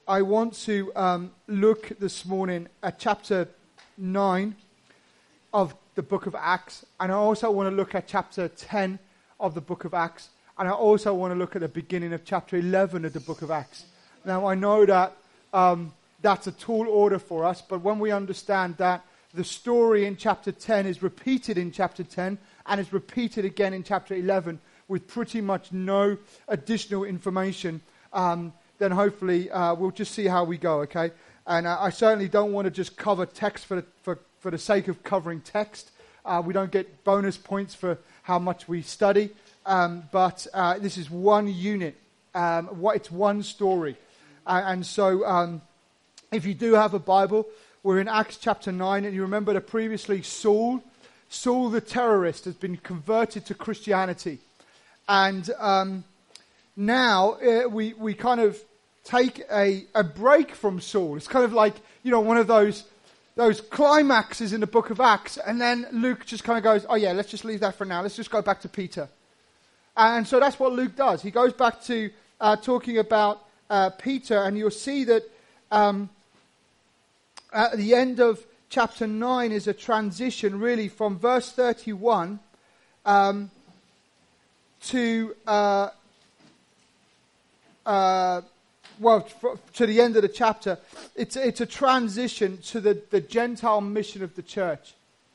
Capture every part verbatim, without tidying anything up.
I want to um, look this morning at chapter nine of the book of Acts, and I also want to look at chapter ten of the book of Acts, and I also want to look at the beginning of chapter eleven of the book of Acts. Now, I know that um, that's a tall order for us, but when we understand that the story in chapter ten is repeated in chapter ten, and is repeated again in chapter eleven, with pretty much no additional information, um, then hopefully uh, we'll just see how we go, okay? And uh, I certainly don't want to just cover text for the, for, for the sake of covering text. Uh, we don't get bonus points for how much we study, um, but uh, this is one unit. Um, what, it's one story. Uh, and so um, if you do have a Bible, we're in Acts chapter nine, and you remember that previously Saul, Saul the terrorist, has been converted to Christianity. And um, now uh, we we kind of take a, a break from Saul. It's kind of like, you know, one of those those climaxes in the book of Acts. And then Luke just kind of goes, oh yeah, let's just leave that for now. Let's just go back to Peter. And so that's what Luke does. He goes back to uh, talking about uh, Peter. And you'll see that um, at the end of chapter nine is a transition really from verse thirty-one um, to... Uh, uh, well, to the end of the chapter. It's, it's a transition to the, the Gentile mission of the church.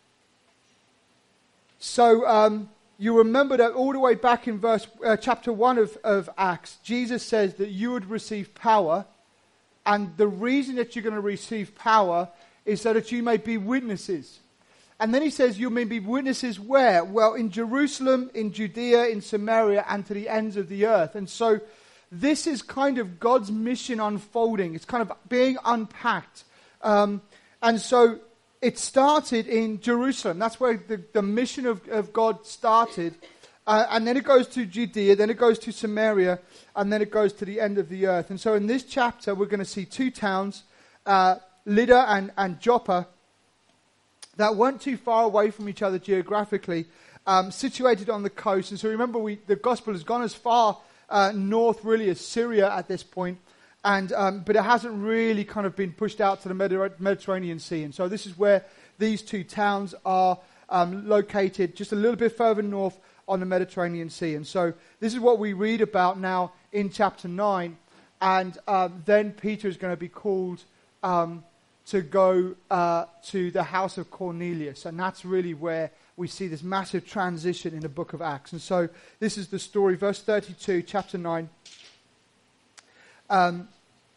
So um, you remember that all the way back in verse uh, chapter one of, of Acts, Jesus says that you would receive power, and the reason that you're going to receive power is so that you may be witnesses. And then he says you may be witnesses where? Well, in Jerusalem, in Judea, in Samaria, and to the ends of the earth. And so this is kind of God's mission unfolding. It's kind of being unpacked. Um, and so it started in Jerusalem. That's where the, the mission of, of God started. Uh, and then it goes to Judea, then it goes to Samaria, and then it goes to the end of the earth. And so in this chapter, we're going to see two towns, uh, Lydda and, and Joppa, that weren't too far away from each other geographically, um, situated on the coast. And so remember, we, the gospel has gone as far Uh, north really is Syria at this point, and um, but it hasn't really kind of been pushed out to the Mediter- Mediterranean Sea. And so this is where these two towns are um, located, just a little bit further north on the Mediterranean Sea. And so this is what we read about now in chapter nine. And um, then Peter is going to be called um, to go uh, to the house of Cornelius, and that's really where we see this massive transition in the book of Acts. And so this is the story, verse thirty-two, chapter nine. Um,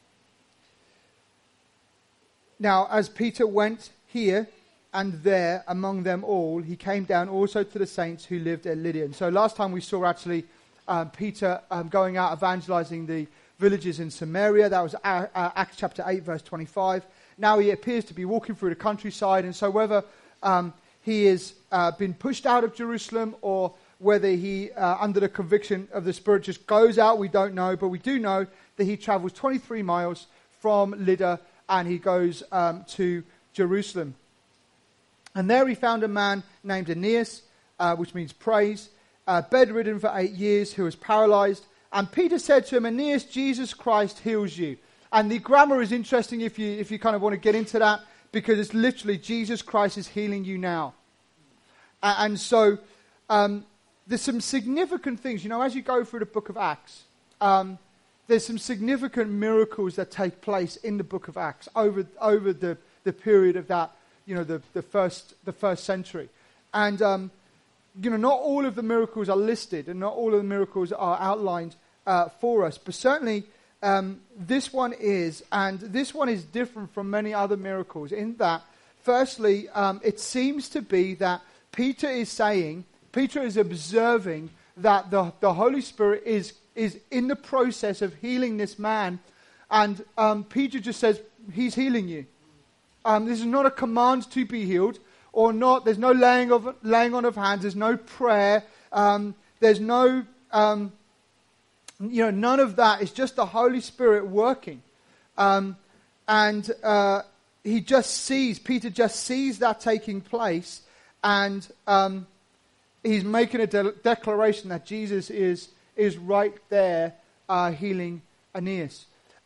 now, as Peter went here and there among them all, he came down also to the saints who lived at Lydda. And so last time we saw actually um, Peter um, going out evangelizing the villages in Samaria. That was uh, uh, Acts chapter eight, verse twenty-five. Now he appears to be walking through the countryside, and so whether Um, he has uh, been pushed out of Jerusalem, or whether he, uh, under the conviction of the Spirit, just goes out, we don't know. But we do know that he travels twenty-three miles from Lydda, and he goes um, to Jerusalem. And there he found a man named Aeneas, uh, which means praise, uh, bedridden for eight years, who was paralyzed. And Peter said to him, Aeneas, Jesus Christ heals you. And the grammar is interesting if you if you kind of want to get into that, because it's literally Jesus Christ is healing you now. Uh, and so um, there's some significant things. You know, as you go through the book of Acts, um, there's some significant miracles that take place in the book of Acts over over the, the period of that, you know, the, the first the first century. And, um, you know, not all of the miracles are listed, and not all of the miracles are outlined uh, for us. But certainly Um, this one is, and this one is different from many other miracles in that, firstly, um, it seems to be that Peter is saying, Peter is observing that the, the Holy Spirit is, is in the process of healing this man, and um, Peter just says, he's healing you. Um, this is not a command to be healed, or not, there's no laying, of, laying on of hands, there's no prayer, um, there's no... Um, You know, none of that. Is just the Holy Spirit working. Um, and uh, he just sees, Peter just sees that taking place. And um, he's making a de- declaration that Jesus is is right there uh, healing Aeneas.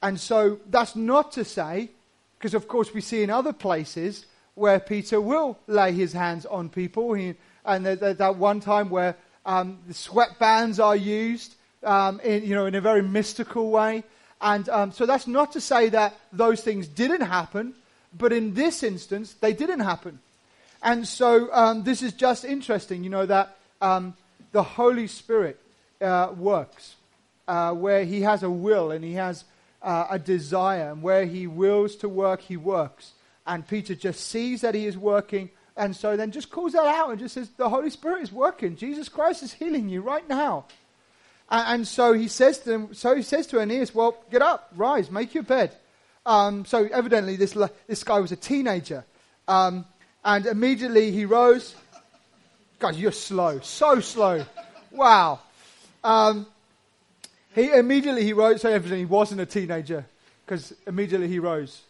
And so that's not to say, because of course we see in other places where Peter will lay his hands on people. He, and there's there, that one time where um, the sweatbands are used um, in, you know, in a very mystical way. And um, so that's not to say that those things didn't happen, but in this instance, they didn't happen. And so um, this is just interesting, you know, that um, the Holy Spirit uh, works, uh, where he has a will and he has uh, a desire, and where he wills to work, he works. And Peter just sees that he is working, and so then just calls that out and just says, the Holy Spirit is working. Jesus Christ is healing you right now. And, and so he says to them, so he says to Aeneas, well, get up, rise, make your bed. Um, so evidently this this guy was a teenager. Um, and immediately he rose. Guys, you're slow, so slow. Wow. Um, he immediately he rose, so evidently he wasn't a teenager, because immediately he rose.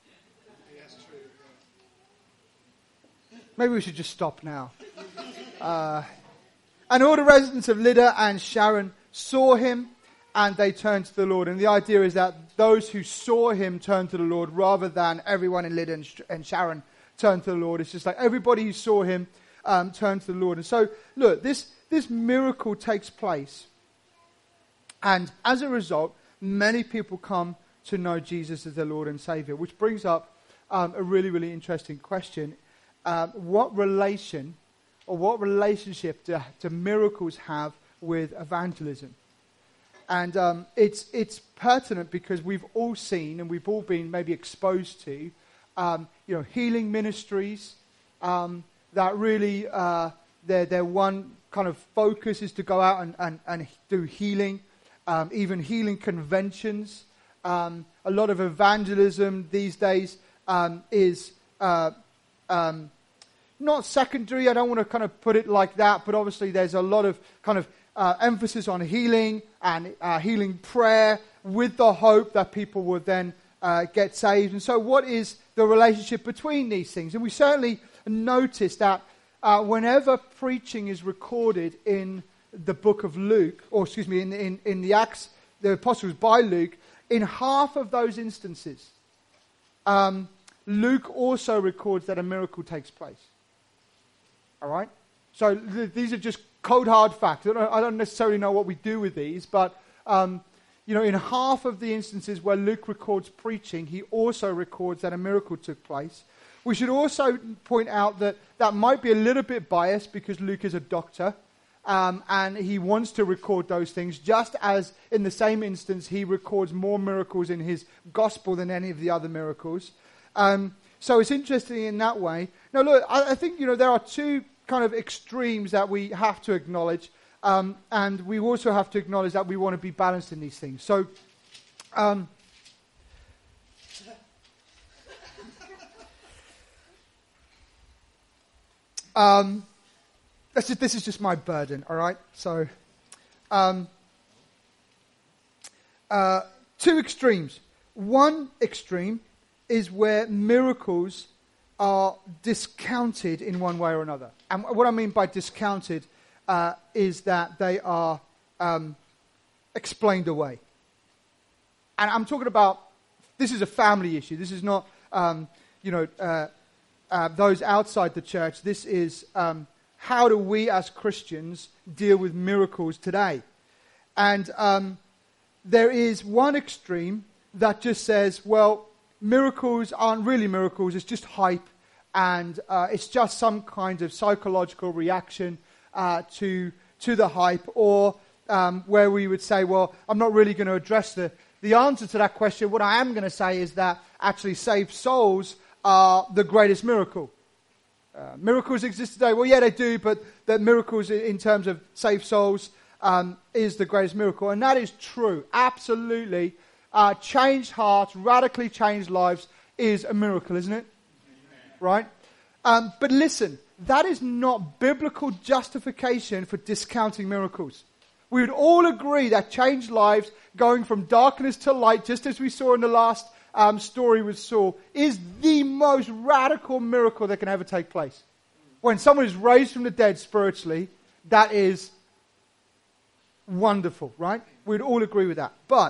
Maybe we should just stop now. Uh, and all the residents of Lydda and Sharon saw him, and they turned to the Lord. And the idea is that those who saw him turned to the Lord, rather than everyone in Lydda and, Sh- and Sharon turned to the Lord. It's just like everybody who saw him um, turned to the Lord. And so, look, this, this miracle takes place. And as a result, many people come to know Jesus as their Lord and Savior, which brings up um, a really, really interesting question. Um, what relation or what relationship do, do miracles have with evangelism? And um, it's it's pertinent because we've all seen and we've all been maybe exposed to, um, you know, healing ministries um, that really uh, their their one kind of focus is to go out and, and, and do healing, um, even healing conventions. Um, a lot of evangelism these days um, is uh, um, not secondary. I don't want to kind of put it like that, but obviously there's a lot of kind of uh, emphasis on healing and uh, healing prayer with the hope that people will then uh, get saved. And so what is the relationship between these things? And we certainly notice that uh, whenever preaching is recorded in the book of Luke, or excuse me, in, in, in the Acts, the Apostles by Luke, in half of those instances, um, Luke also records that a miracle takes place. All right? So th- these are just cold, hard facts. I don't, I don't necessarily know what we do with these, but, um, you know, in half of the instances where Luke records preaching, he also records that a miracle took place. We should also point out that that might be a little bit biased because Luke is a doctor, um, and he wants to record those things, just as in the same instance he records more miracles in his gospel than any of the other miracles. Um, so it's interesting in that way. Now, look, I, I think, you know, there are two kind of extremes that we have to acknowledge, um, and we also have to acknowledge that we want to be balanced in these things. So, um, um, this is, this is just my burden, all right? So, um, uh, two extremes. One extreme is where miracles are discounted in one way or another. And what I mean by discounted uh, is that they are um, explained away. And I'm talking about, this is a family issue. This is not, um, you know, uh, uh, those outside the church. This is um, how do we as Christians deal with miracles today? And um, there is one extreme that just says, well, miracles aren't really miracles, it's just hype, and uh, it's just some kind of psychological reaction uh, to to the hype, or um, where we would say, well, I'm not really going to address the, the answer to that question. What I am going to say is that actually saved souls are the greatest miracle. Uh, miracles exist today. Well, yeah, they do, but the miracles in terms of saved souls um, is the greatest miracle. And that is true, absolutely. Uh, changed hearts, radically changed lives is a miracle, isn't it? Amen. Right? Um, but listen, that is not biblical justification for discounting miracles. We would all agree that changed lives, going from darkness to light, just as we saw in the last um, story with Saul, is the most radical miracle that can ever take place. When someone is raised from the dead spiritually, that is wonderful, right? We'd all agree with that. But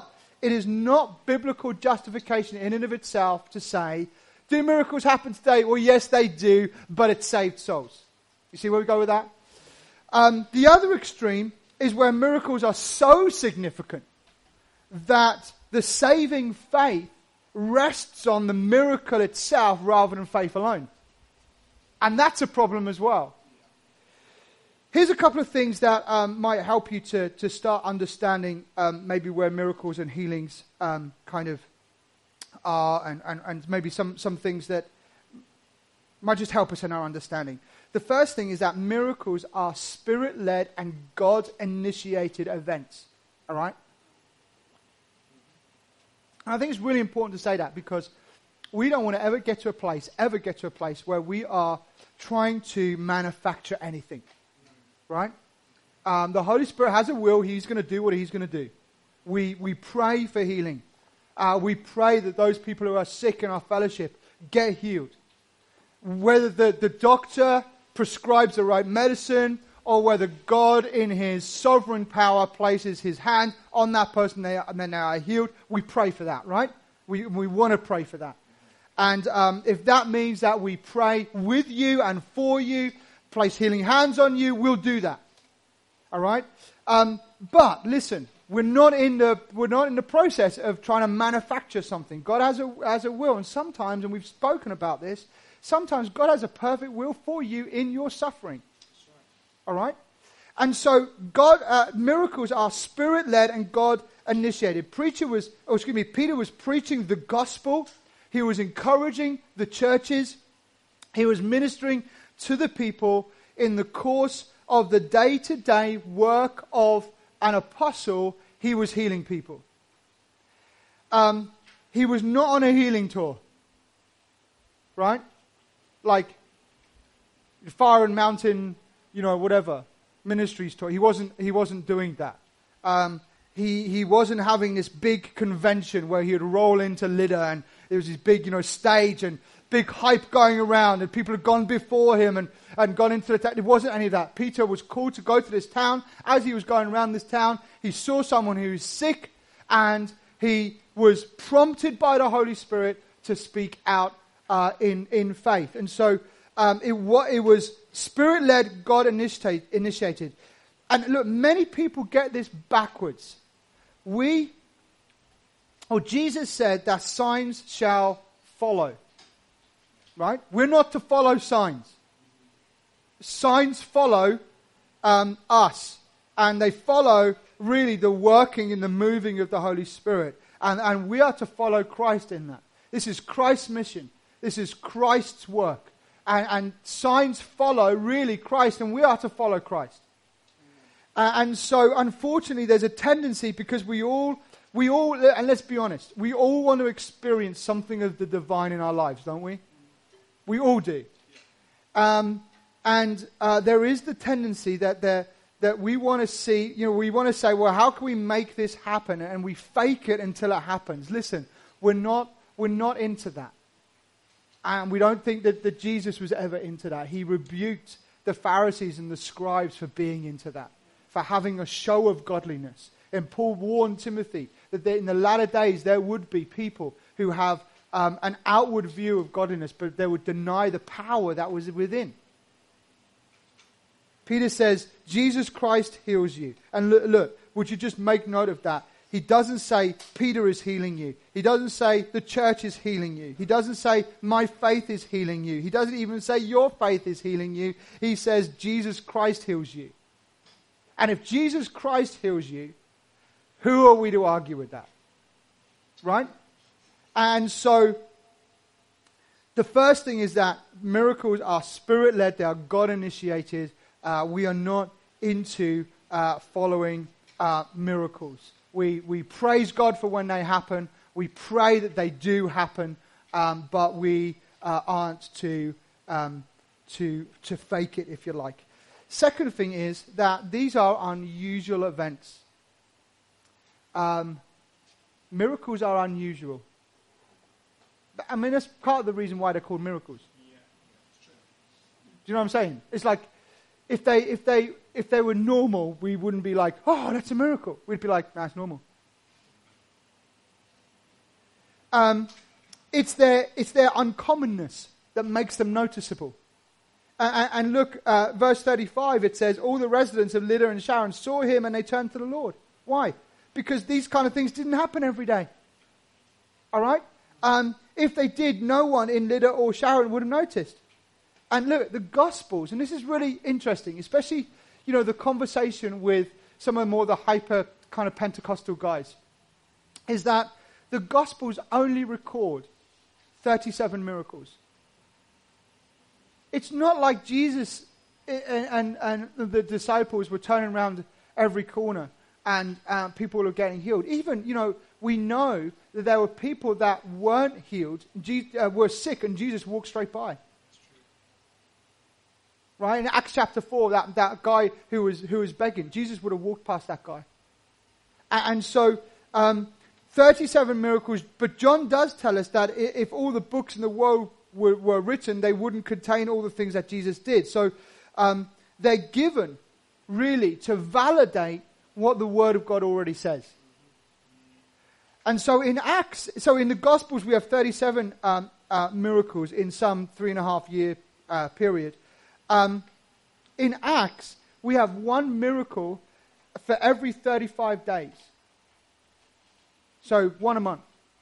it is not biblical justification in and of itself to say, do miracles happen today? Well, yes, they do, but it saved souls. You see where we go with that? Um, the other extreme is where miracles are so significant that the saving faith rests on the miracle itself rather than faith alone. And that's a problem as well. Here's a couple of things that um, might help you to, to start understanding um, maybe where miracles and healings um, kind of are, and, and, and maybe some, some things that might just help us in our understanding. The first thing is that miracles are Spirit-led and God-initiated events. All right? And I think it's really important to say that, because we don't want to ever get to a place, ever get to a place where we are trying to manufacture anything. Right? Um, the Holy Spirit has a will. He's going to do what He's going to do. We we pray for healing. Uh, we pray that those people who are sick in our fellowship get healed. Whether the, the doctor prescribes the right medicine, or whether God in His sovereign power places His hand on that person they are, and then they are healed, we pray for that, right? We, we want to pray for that. And um, if that means that we pray with you and for you, place healing hands on you, we'll do that. All right? Um, but listen, we're not in the we're not in the process of trying to manufacture something. God has a has a will, and sometimes, and we've spoken about this, sometimes God has a perfect will for you in your suffering. All right? And so God uh, miracles are Spirit-led and God-initiated. Preacher was, oh, excuse me, Peter was preaching the gospel. He was encouraging the churches. He was ministering to the people in the course of the day-to-day work of an apostle. He was healing people. Um, he was not on a healing tour, right? Like fire and mountain, you know, whatever ministries tour. He wasn't. He wasn't doing that. Um, he he wasn't having this big convention where he would roll into Lydda and there was this big, you know, stage and big hype going around, and people had gone before him and, and gone into the town. It wasn't any of that. Peter was called to go to this town. As he was going around this town, he saw someone who was sick, and he was prompted by the Holy Spirit to speak out uh, in, in faith. And so um, it, it was Spirit-led, God-initiated. Initiated. And look, many people get this backwards. We, or Jesus said that signs shall follow. Right? We're not to follow signs. Signs follow um, us. And they follow really the working and the moving of the Holy Spirit. And, and we are to follow Christ in that. This is Christ's mission. This is Christ's work. And, and signs follow really Christ, and we are to follow Christ. Uh, and so, unfortunately, there's a tendency, because we all, we all, and let's be honest, we all want to experience something of the divine in our lives, don't we? We all do. Um, and uh, there is the tendency that there, that we want to see, you know, we want to say, well, how can we make this happen? And we fake it until it happens. Listen, we're not, we're not into that. And we don't think that, that Jesus was ever into that. He rebuked the Pharisees and the scribes for being into that, for having a show of godliness. And Paul warned Timothy that in the latter days there would be people who have Um, an outward view of godliness, but they would deny the power that was within. Peter says, Jesus Christ heals you. And look, look, would you just make note of that? He doesn't say Peter is healing you. He doesn't say the church is healing you. He doesn't say my faith is healing you. He doesn't even say your faith is healing you. He says Jesus Christ heals you. And if Jesus Christ heals you, who are we to argue with that? Right? And so, the first thing is that miracles are Spirit-led, they are God-initiated. Uh, we are not into uh, following uh, miracles. We we praise God for when they happen. We pray that they do happen, um, but we uh, aren't to um, to to fake it, if you like. Second thing is that these are unusual events. Um, miracles are unusual. I mean, that's part of the reason why they're called miracles. Yeah, that's true. Do you know what I'm saying? It's like, if they if they if they were normal, we wouldn't be like, oh, that's a miracle. We'd be like, that's normal. um, it's their it's their uncommonness that makes them noticeable. And, and look, uh, verse thirty-five, it says, all the residents of Lydda and Sharon saw him and they turned to the Lord. Why? Because these kind of things didn't happen every day. All right? Um, if they did, no one in Lydda or Sharon would have noticed. And look, the Gospels, and this is really interesting, especially, you know, the conversation with some of the more the hyper kind of Pentecostal guys, is that the Gospels only record thirty-seven miracles. It's not like Jesus and, and, and the disciples were turning around every corner and uh, people were getting healed. Even, you know, we know that there were people that weren't healed, Jesus, uh, were sick, and Jesus walked straight by. Right? In Acts chapter four, that, that guy who was who was begging, Jesus would have walked past that guy. And, and so, um, thirty-seven miracles, but John does tell us that if all the books in the world were, were written, they wouldn't contain all the things that Jesus did. So um, they're given, really, to validate what the Word of God already says. And so in Acts, so in the Gospels, we have thirty-seven um, uh, miracles in some three and a half year uh, period. Um, in Acts, we have one miracle for every thirty-five days. So one a month.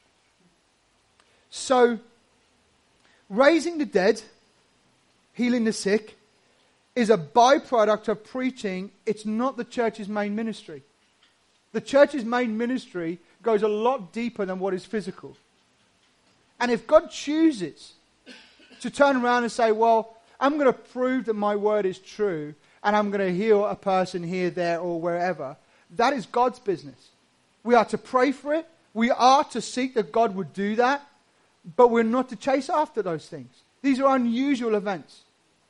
So raising the dead, healing the sick, is a byproduct of preaching. It's not the church's main ministry. The church's main ministry goes a lot deeper than what is physical. And if God chooses to turn around and say, well, I'm going to prove that my word is true, and I'm going to heal a person here, there, or wherever, that is God's business. We are to pray for it. We are to seek that God would do that, but we're not to chase after those things. These are unusual events.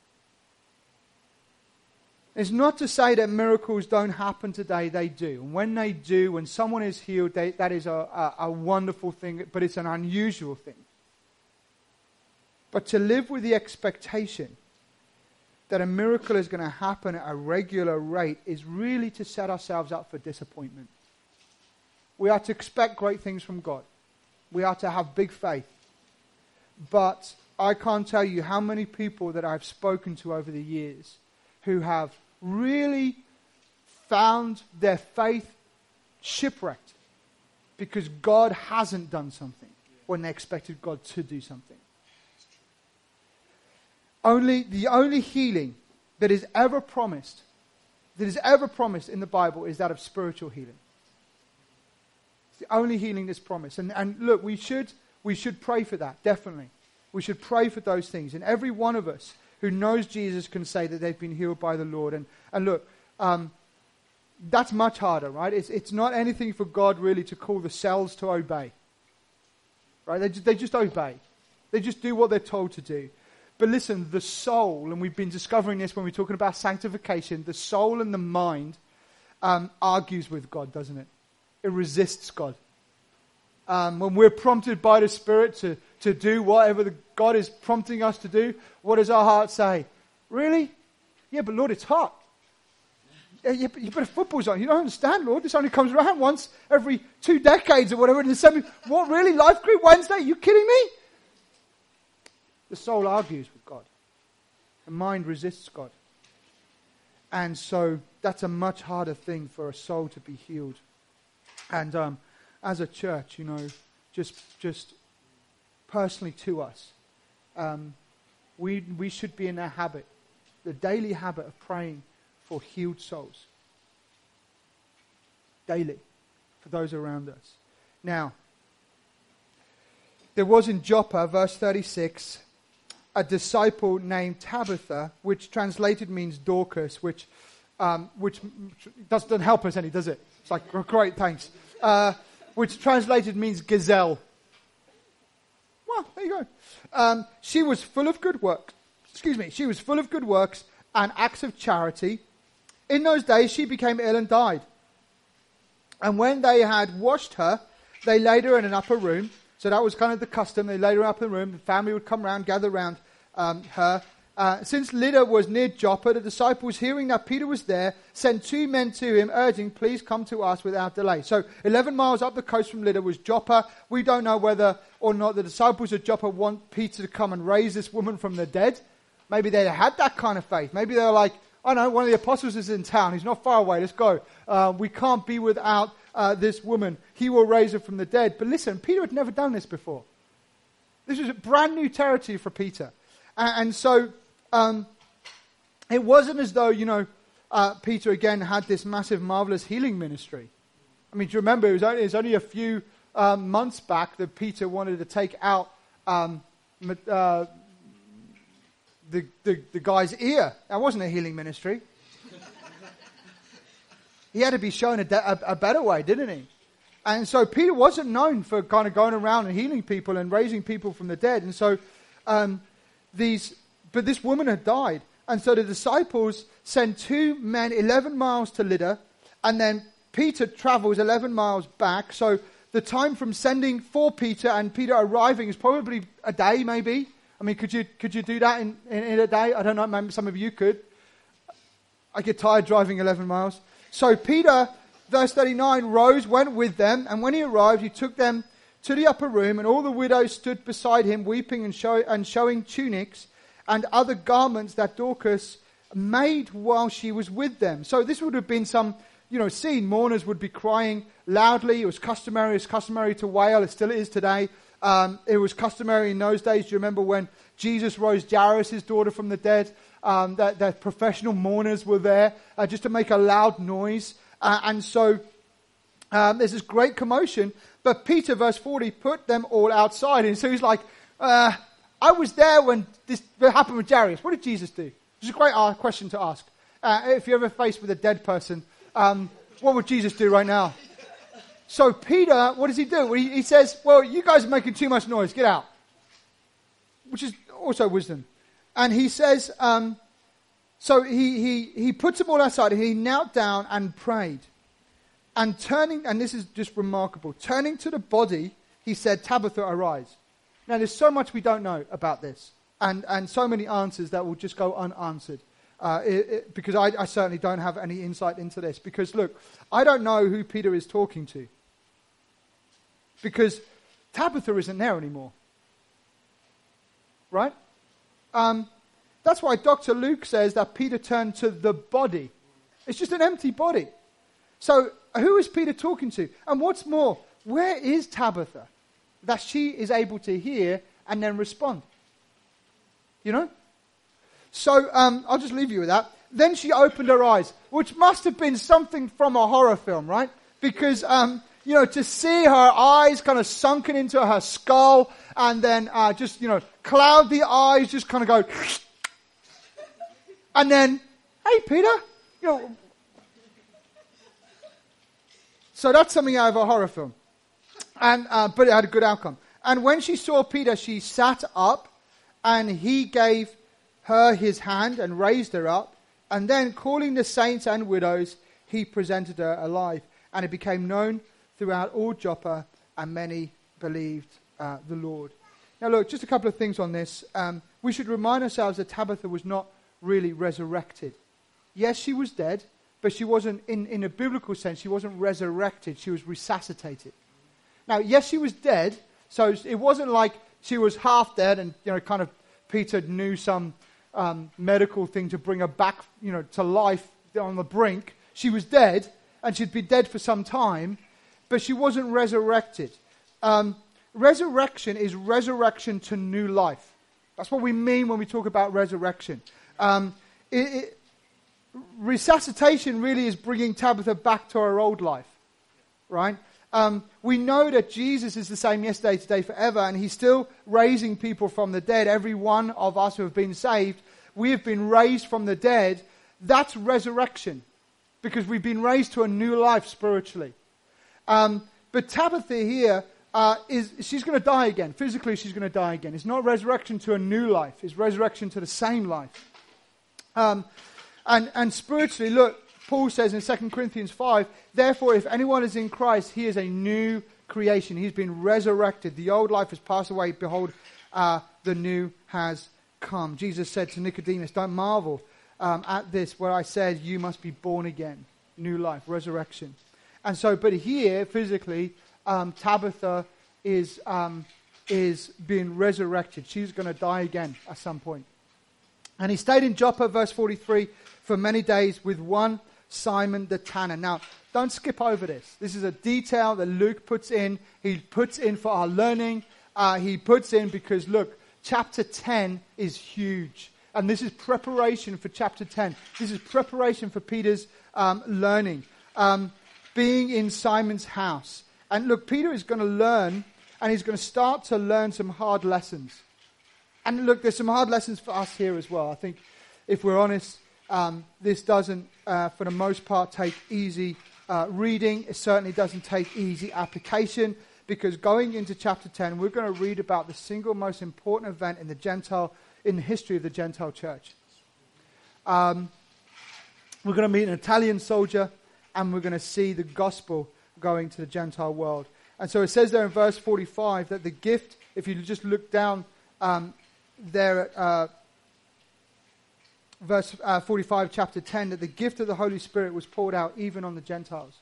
It's not to say that miracles don't happen today, they do. And when they do, when someone is healed, they, that is a, a, a wonderful thing, but it's an unusual thing. But to live with the expectation that a miracle is going to happen at a regular rate is really to set ourselves up for disappointment. We are to expect great things from God. We are to have big faith. But I can't tell you how many people that I've spoken to over the years who have really found their faith shipwrecked because God hasn't done something when they expected God to do something. Only the only healing that is ever promised, that is ever promised in the Bible is that of spiritual healing. It's the only healing that's promised. And and look, we should we should pray for that, definitely. We should pray for those things. And every one of us who knows Jesus can say that they've been healed by the Lord. And and look, um, that's much harder, right? It's it's not anything for God really to call the cells to obey. Right? They just, they just obey. They just do what they're told to do. But listen, the soul, and we've been discovering this when we're talking about sanctification, the soul and the mind um, argues with God, doesn't it? It resists God. Um, when we're prompted by the Spirit to, to do whatever the God is prompting us to do, what does our heart say? Really? Yeah, but Lord, it's hot. Yeah, yeah, but, yeah, but football's on. You don't understand, Lord. This only comes around once every two decades or whatever in the semi. What, really? Life Group Wednesday? Are you kidding me? The soul argues with God. The mind resists God. And so that's a much harder thing for a soul to be healed. And um, as a church, you know, just just personally to us, um, we we should be in a habit, the daily habit of praying for healed souls. Daily, for those around us. Now, there was in Joppa, verse thirty-six, a disciple named Tabitha, which translated means Dorcas, which um, which doesn't help us any, does it? It's like, oh, great, thanks. Uh, which translated means gazelle. Well, there you go. Um, she was full of good work. Excuse me. She was full of good works and acts of charity. In those days, she became ill and died. And when they had washed her, they laid her in an upper room. So that was kind of the custom. They laid her up in the room. The family would come round, gather around um, her. Uh, since Lydda was near Joppa, the disciples, hearing that Peter was there, sent two men to him, urging, please come to us without delay. So eleven miles up the coast from Lydda was Joppa. We don't know whether or not the disciples of Joppa want Peter to come and raise this woman from the dead. Maybe they had that kind of faith. Maybe they were like, I know, one of the apostles is in town. He's not far away. Let's go. Uh, we can't be without uh, this woman. He will raise her from the dead. But listen, Peter had never done this before. This was a brand new territory for Peter. And, and so um, it wasn't as though, you know, uh, Peter again had this massive, marvelous healing ministry. I mean, do you remember, it was only, it was only a few um, months back that Peter wanted to take out um, uh, the, the, the guy's ear. That wasn't a healing ministry. He had to be shown a, de- a, a better way, didn't he? And so Peter wasn't known for kind of going around and healing people and raising people from the dead. And so um, these, but this woman had died. And so the disciples send two men eleven miles to Lydda, and then Peter travels eleven miles back. So the time from sending for Peter and Peter arriving is probably a day, maybe. I mean, could you could you do that in, in, in a day? I don't know, maybe some of you could. I get tired driving eleven miles. So Peter, verse thirty-nine, rose, went with them, and when he arrived, he took them to the upper room, and all the widows stood beside him, weeping and, show, and showing tunics and other garments that Dorcas made while she was with them. So this would have been some, you know, scene. Mourners would be crying loudly. It was customary. It's customary to wail. It still is today. Um, it was customary in those days. Do you remember when Jesus rose Jairus, his daughter, from the dead? Um, that, that professional mourners were there uh, just to make a loud noise. Uh, and so um, there's this great commotion. But Peter, verse forty, put them all outside. And so he's like, uh, I was there when this happened with Jairus. What did Jesus do? It's a great uh, question to ask. Uh, if you're ever faced with a dead person, um, what would Jesus do right now? So Peter, what does he do? Well, he, he says, well, you guys are making too much noise. Get out. Which is also wisdom. And he says, um, so he, he, he puts them all outside. And he knelt down and prayed. And turning, and this is just remarkable, turning to the body, he said, Tabitha, arise. Now, there's so much we don't know about this. And, and so many answers that will just go unanswered. Uh, it, it, because I, I certainly don't have any insight into this. Because, look, I don't know who Peter is talking to. Because Tabitha isn't there anymore. Right? Um, that's why Doctor Luke says that Peter turned to the body. It's just an empty body. So who is Peter talking to? And what's more, where is Tabitha that she is able to hear and then respond? You know? So um, I'll just leave you with that. Then she opened her eyes, which must have been something from a horror film, right? Because, um, you know, to see her eyes kind of sunken into her skull and then uh, just, you know, cloud the eyes, just kind of go, and then, hey, Peter, you know. So that's something out of a horror film. And uh, but it had a good outcome. And when she saw Peter, she sat up, and he gave her his hand and raised her up. And then, calling the saints and widows, he presented her alive. And it became known throughout all Joppa, and many believed uh, the Lord. Now look, just a couple of things on this. Um, we should remind ourselves that Tabitha was not really resurrected. Yes, she was dead, but she wasn't, in, in a biblical sense, she wasn't resurrected. She was resuscitated. Now, yes, she was dead, so it wasn't like she was half dead and, you know, kind of Peter knew some um, medical thing to bring her back, you know, to life on the brink. She was dead, and she'd been dead for some time, but she wasn't resurrected. Um, resurrection is resurrection to new life. That's what we mean when we talk about resurrection. Um, it, it, resuscitation really is bringing Tabitha back to her old life, right? Um, we know that Jesus is the same yesterday, today, forever, and he's still raising people from the dead. Every one of us who have been saved, we have been raised from the dead. That's resurrection, because we've been raised to a new life spiritually. Um, but Tabitha here, uh, is she's going to die again. Physically, she's going to die again. It's not resurrection to a new life. It's resurrection to the same life. Um, and, and spiritually, look, Paul says in Second Corinthians five, therefore, if anyone is in Christ, he is a new creation. He's been resurrected. The old life has passed away. Behold, uh, the new has come. Jesus said to Nicodemus, don't marvel um, at this, where I said you must be born again. New life, resurrection. And so, but here, physically, um, Tabitha is um, is being resurrected. She's going to die again at some point. And he stayed in Joppa, verse forty-three, for many days with one Simon the tanner. Now, don't skip over this. This is a detail that Luke puts in. He puts in for our learning. Uh, he puts in because, look, chapter ten is huge. And this is preparation for chapter ten. This is preparation for Peter's um, learning. Um, being in Simon's house. And look, Peter is going to learn, and he's going to start to learn some hard lessons. And look, there's some hard lessons for us here as well. I think, if we're honest, um, this doesn't, uh, for the most part, take easy uh, reading. It certainly doesn't take easy application, because going into chapter ten, we're going to read about the single most important event in the Gentile, in the history of the Gentile church. Um, we're going to meet an Italian soldier, and we're going to see the gospel going to the Gentile world. And so it says there in verse forty-five that the gift, if you just look down um, there at uh, verse uh, forty-five, chapter ten, that the gift of the Holy Spirit was poured out even on the Gentiles.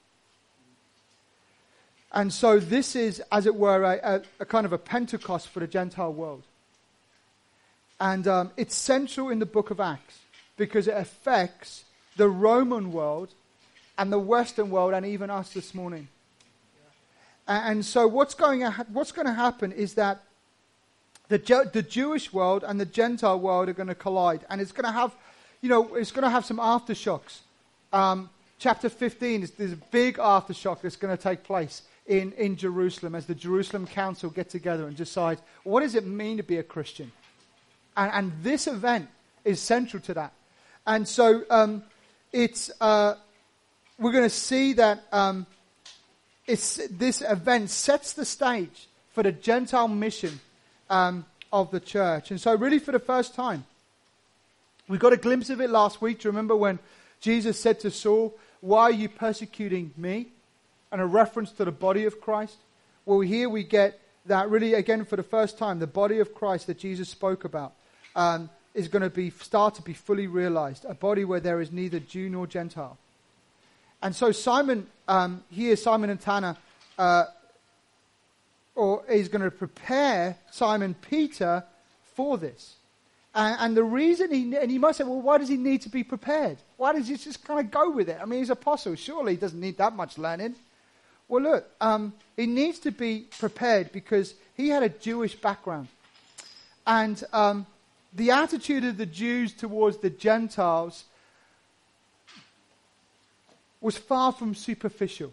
And so this is, as it were, a, a, a kind of a Pentecost for the Gentile world. And um, it's central in the book of Acts because it affects the Roman world and the Western world, and even us this morning. Yeah. And, and so what's going to ha- what's going to happen is that the Je- the Jewish world and the Gentile world are going to collide, and it's going to have, you know, it's going to have some aftershocks. Um, chapter fifteen is there's a big aftershock that's going to take place in in Jerusalem as the Jerusalem Council get together and decide what does it mean to be a Christian, and and this event is central to that, and so um, it's. Uh, We're going to see that um, it's, this event sets the stage for the Gentile mission um, of the church. And so really for the first time, we got a glimpse of it last week. Do you remember when Jesus said to Saul, why are you persecuting me? And a reference to the body of Christ. Well, here we get that really, again, for the first time, the body of Christ that Jesus spoke about um, is going to be start to be fully realized. A body where there is neither Jew nor Gentile. And so Simon, um, here, Simon and Tanner, uh, or is going to prepare Simon Peter for this. And, and the reason he, and you might say, well, why does he need to be prepared? Why does he just kind of go with it? I mean, he's an apostle. Surely he doesn't need that much learning. Well, look, um, he needs to be prepared because he had a Jewish background. And um, the attitude of the Jews towards the Gentiles was far from superficial.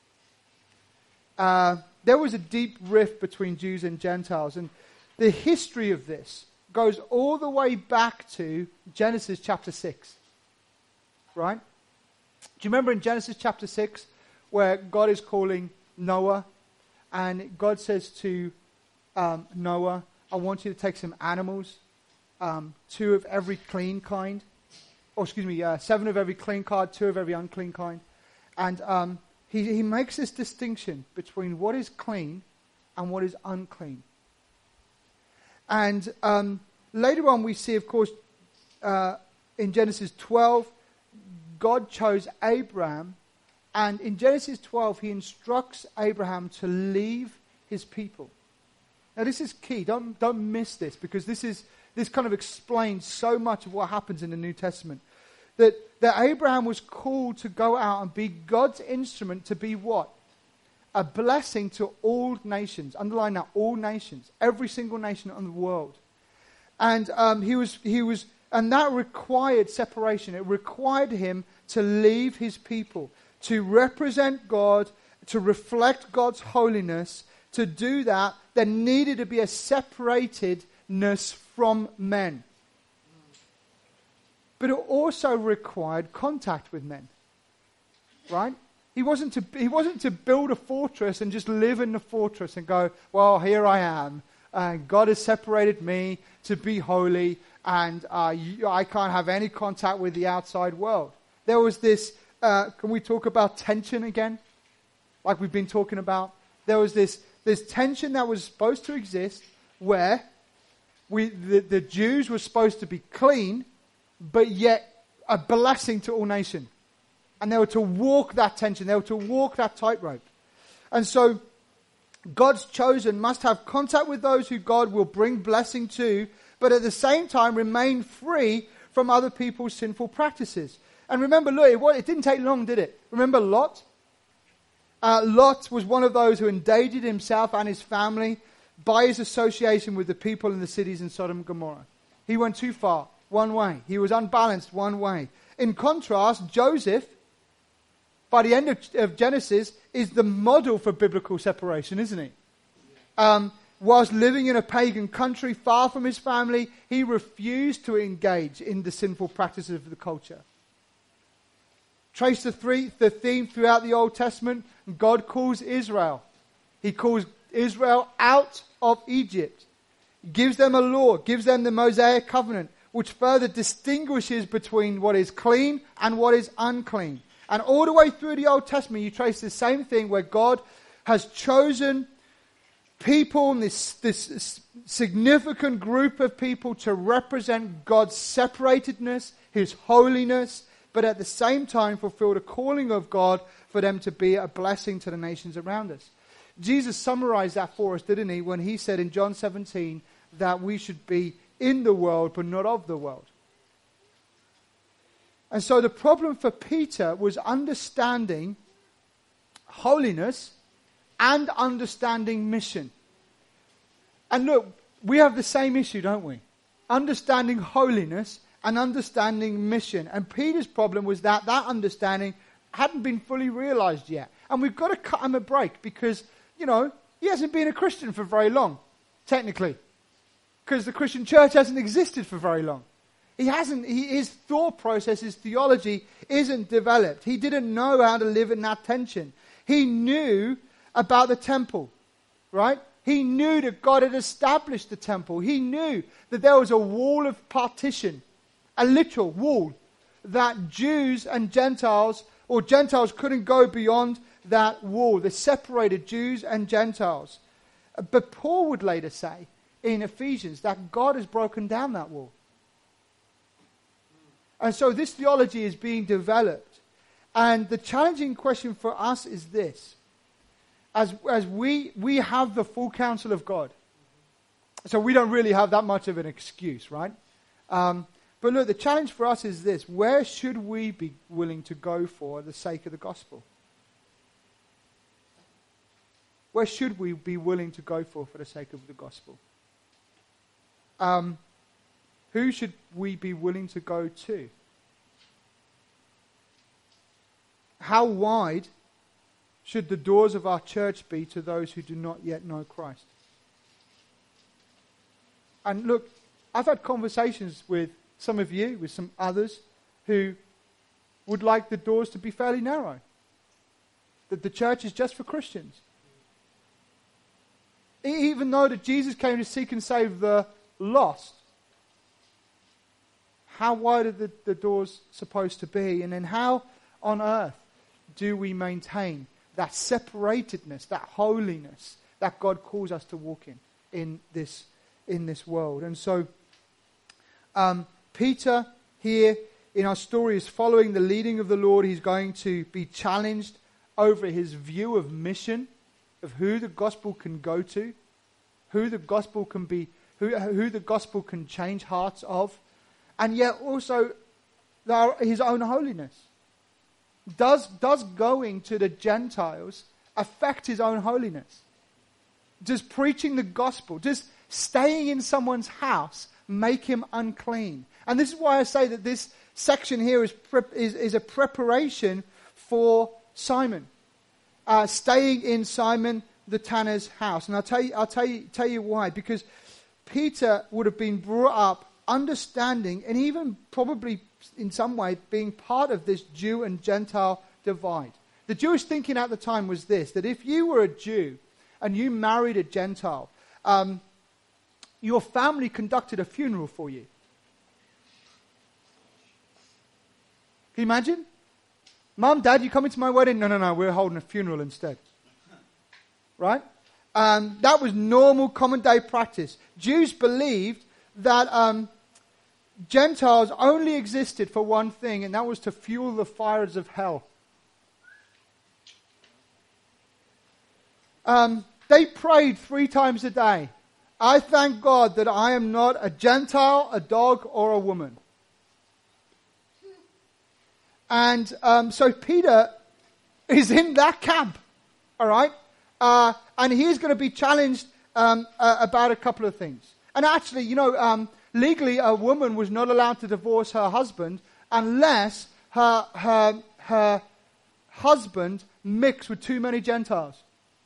Uh, there was a deep rift between Jews and Gentiles, and the history of this goes all the way back to Genesis chapter six. Right? Do you remember in Genesis chapter six where God is calling Noah, and God says to um, Noah, I want you to take some animals, um, two of every clean kind, or excuse me, uh, seven of every clean kind, two of every unclean kind. And um, he, he makes this distinction between what is clean and what is unclean. And um, later on we see, of course, uh, in Genesis twelve, God chose Abraham. And in Genesis twelve, he instructs Abraham to leave his people. Now this is key. Don't, don't miss this, because this is this kind of explains so much of what happens in the New Testament. That, that Abraham was called to go out and be God's instrument to be what? A blessing to all nations. Underline that, all nations. Every single nation in the world. And um, he was, he was, and that required separation. It required him to leave his people, to represent God, to reflect God's holiness. To do that, there needed to be a separatedness from men. But it also required contact with men, right? He wasn't to he wasn't to build a fortress and just live in the fortress and go, well, here I am, and God has separated me to be holy, and uh, you, I can't have any contact with the outside world. There was this, uh, can we talk about tension again? Like we've been talking about. There was this, this tension that was supposed to exist where we, the, the Jews were supposed to be clean, but yet a blessing to all nations. And they were to walk that tension. They were to walk that tightrope. And so God's chosen must have contact with those who God will bring blessing to, but at the same time remain free from other people's sinful practices. And remember, look, it, it didn't take long, did it? Remember Lot? Uh, Lot was one of those who endangered himself and his family by his association with the people in the cities in Sodom and Gomorrah. He went too far, one way. He was unbalanced, one way. In contrast, Joseph, by the end of, of Genesis, is the model for biblical separation, isn't he? Um, whilst living in a pagan country, far from his family, he refused to engage in the sinful practices of the culture. Trace the, three, the theme throughout the Old Testament. God calls Israel. He calls Israel out of Egypt. Gives them a law. Gives them the Mosaic covenant, which further distinguishes between what is clean and what is unclean. And all the way through the Old Testament, you trace the same thing where God has chosen people, this, this significant group of people to represent God's separatedness, His holiness, but at the same time fulfill the calling of God for them to be a blessing to the nations around us. Jesus summarized that for us, didn't he, when he said in John seventeen that we should be in the world but not of the world. And so the problem for Peter was understanding holiness and understanding mission. And look, we have the same issue, don't we? Understanding holiness and understanding mission. And Peter's problem was that that understanding hadn't been fully realized yet. And we've got to cut him a break because, you know, he hasn't been a Christian for very long, technically. Because the Christian church hasn't existed for very long. He hasn't, he, his thought process, his theology isn't developed. He didn't know how to live in that tension. He knew about the temple, right? He knew that God had established the temple. He knew that there was a wall of partition, a literal wall, that Jews and Gentiles, or Gentiles couldn't go beyond that wall, that separated Jews and Gentiles. But Paul would later say in Ephesians that God has broken down that wall. And so this theology is being developed. And the challenging question for us is this. As, as we, we have the full counsel of God. So we don't really have that much of an excuse, right? Um, but look, the challenge for us is this. Where should we be willing to go for the sake of the gospel? Where should we be willing to go for for the sake of the gospel? Um, who should we be willing to go to? How wide should the doors of our church be to those who do not yet know Christ? And look, I've had conversations with some of you, with some others, who would like the doors to be fairly narrow. That the church is just for Christians. Even though that Jesus came to seek and save the lost, how wide are the, the doors supposed to be? And then how on earth do we maintain that separatedness, that holiness that God calls us to walk in, in this, in this world? And so, um, Peter here in our story is following the leading of the Lord. He's going to be challenged over his view of mission, of who the gospel can go to, who the gospel can be, who, who the gospel can change hearts of, and yet also the, his own holiness. Does, does going to the Gentiles affect his own holiness? Does preaching the gospel, does staying in someone's house make him unclean? And this is why I say that this section here is prep, is, is a preparation for Simon. Uh, staying in Simon the tanner's house. And I'll tell you, I'll tell you, tell you why. Because Peter would have been brought up understanding and even probably in some way being part of this Jew and Gentile divide. The Jewish thinking at the time was this, that if you were a Jew and you married a Gentile, um, your family conducted a funeral for you. Can you imagine? Mom, Dad, you coming to my wedding? No, no, no, we're holding a funeral instead. Right? Um, that was normal, common day practice. Jews believed that um, Gentiles only existed for one thing, and that was to fuel the fires of hell. Um, they prayed three times a day. I thank God that I am not a Gentile, a dog, or a woman. And um, so Peter is in that camp, all right? Uh, and he's going to be challenged um, uh, about a couple of things. And actually, you know, um, legally a woman was not allowed to divorce her husband unless her, her, her husband mixed with too many Gentiles.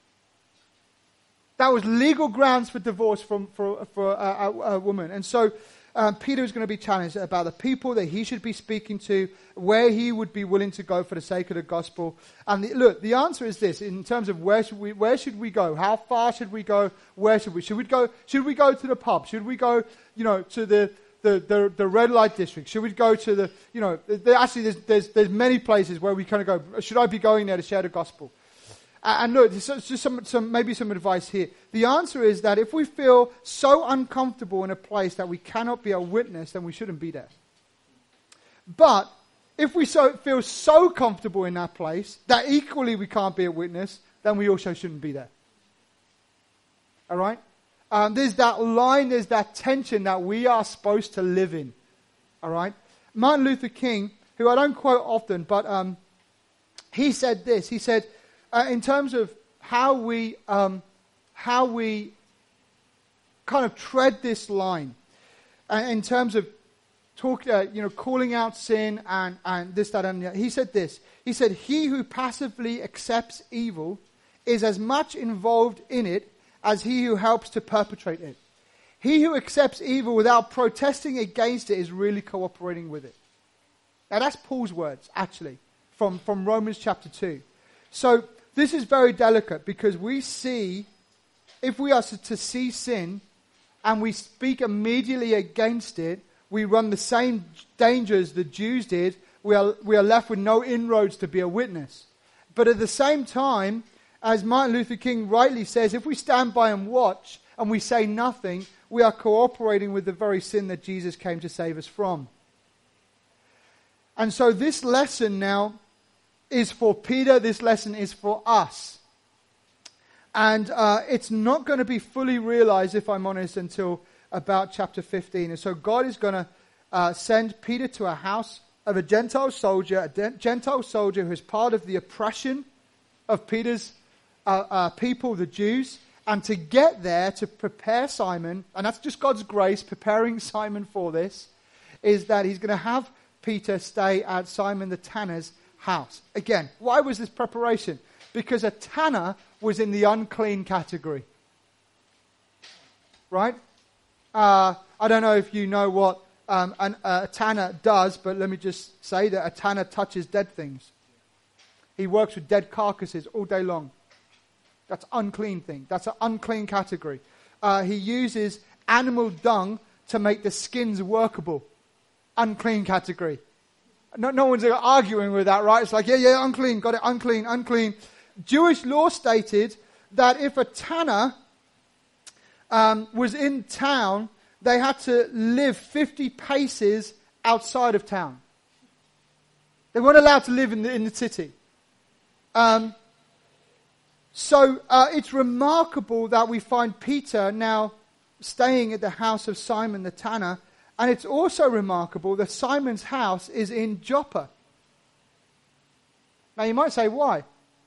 That was legal grounds for divorce from, for, for a, a, a woman. And so um, Peter is going to be challenged about the people that he should be speaking to, where he would be willing to go for the sake of the gospel. And the, look, the answer is this, in terms of where should we where should we go? How far should we go? Where should we? Should we go, should we go to the pub? Should we go, you know, to the, the, the, the red light district? Should we go to the, you know, there, actually there's, there's, there's many places where we kind of go, should I be going there to share the gospel? And look, it's just some, some, maybe some advice here. The answer is that if we feel so uncomfortable in a place that we cannot be a witness, then we shouldn't be there. But if we so, feel so comfortable in that place that equally we can't be a witness, then we also shouldn't be there. All right? Um, there's that line, there's that tension that we are supposed to live in. All right? Martin Luther King, who I don't quote often, but um, he said this. He said, Uh, in terms of how we um, how we kind of tread this line, uh, in terms of talk, uh, you know, calling out sin and, and this, that, and that. He said this. He said, "He who passively accepts evil is as much involved in it as he who helps to perpetrate it. He who accepts evil without protesting against it is really cooperating with it." Now that's Paul's words, actually, from, from Romans chapter two. So this is very delicate because we see, if we are to see sin and we speak immediately against it, we run the same dangers the Jews did. We are, we are left with no inroads to be a witness. But at the same time, as Martin Luther King rightly says, if we stand by and watch and we say nothing, we are cooperating with the very sin that Jesus came to save us from. And so this lesson now is for Peter, this lesson is for us. And uh, it's not going to be fully realized, if I'm honest, until about chapter fifteen. And so God is going to uh, send Peter to a house of a Gentile soldier, a de- Gentile soldier who is part of the oppression of Peter's uh, uh, people, the Jews. And to get there, to prepare Simon, and that's just God's grace, preparing Simon for this, is that he's going to have Peter stay at Simon the tanner's house. Again, why was this preparation? Because a tanner was in the unclean category. Right? Uh, I don't know if you know what um, an, uh, a tanner does, but let me just say that a tanner touches dead things. He works with dead carcasses all day long. That's unclean thing. That's an unclean category. Uh, he uses animal dung to make the skins workable. Unclean category. No, no one's arguing with that, right? It's like, yeah, yeah, unclean, got it, unclean, unclean. Jewish law stated that if a tanner um, was in town, they had to live fifty paces outside of town. They weren't allowed to live in the, in the city. Um, so uh, it's remarkable that we find Peter now staying at the house of Simon the tanner. And it's also remarkable that Simon's house is in Joppa. Now you might say, why?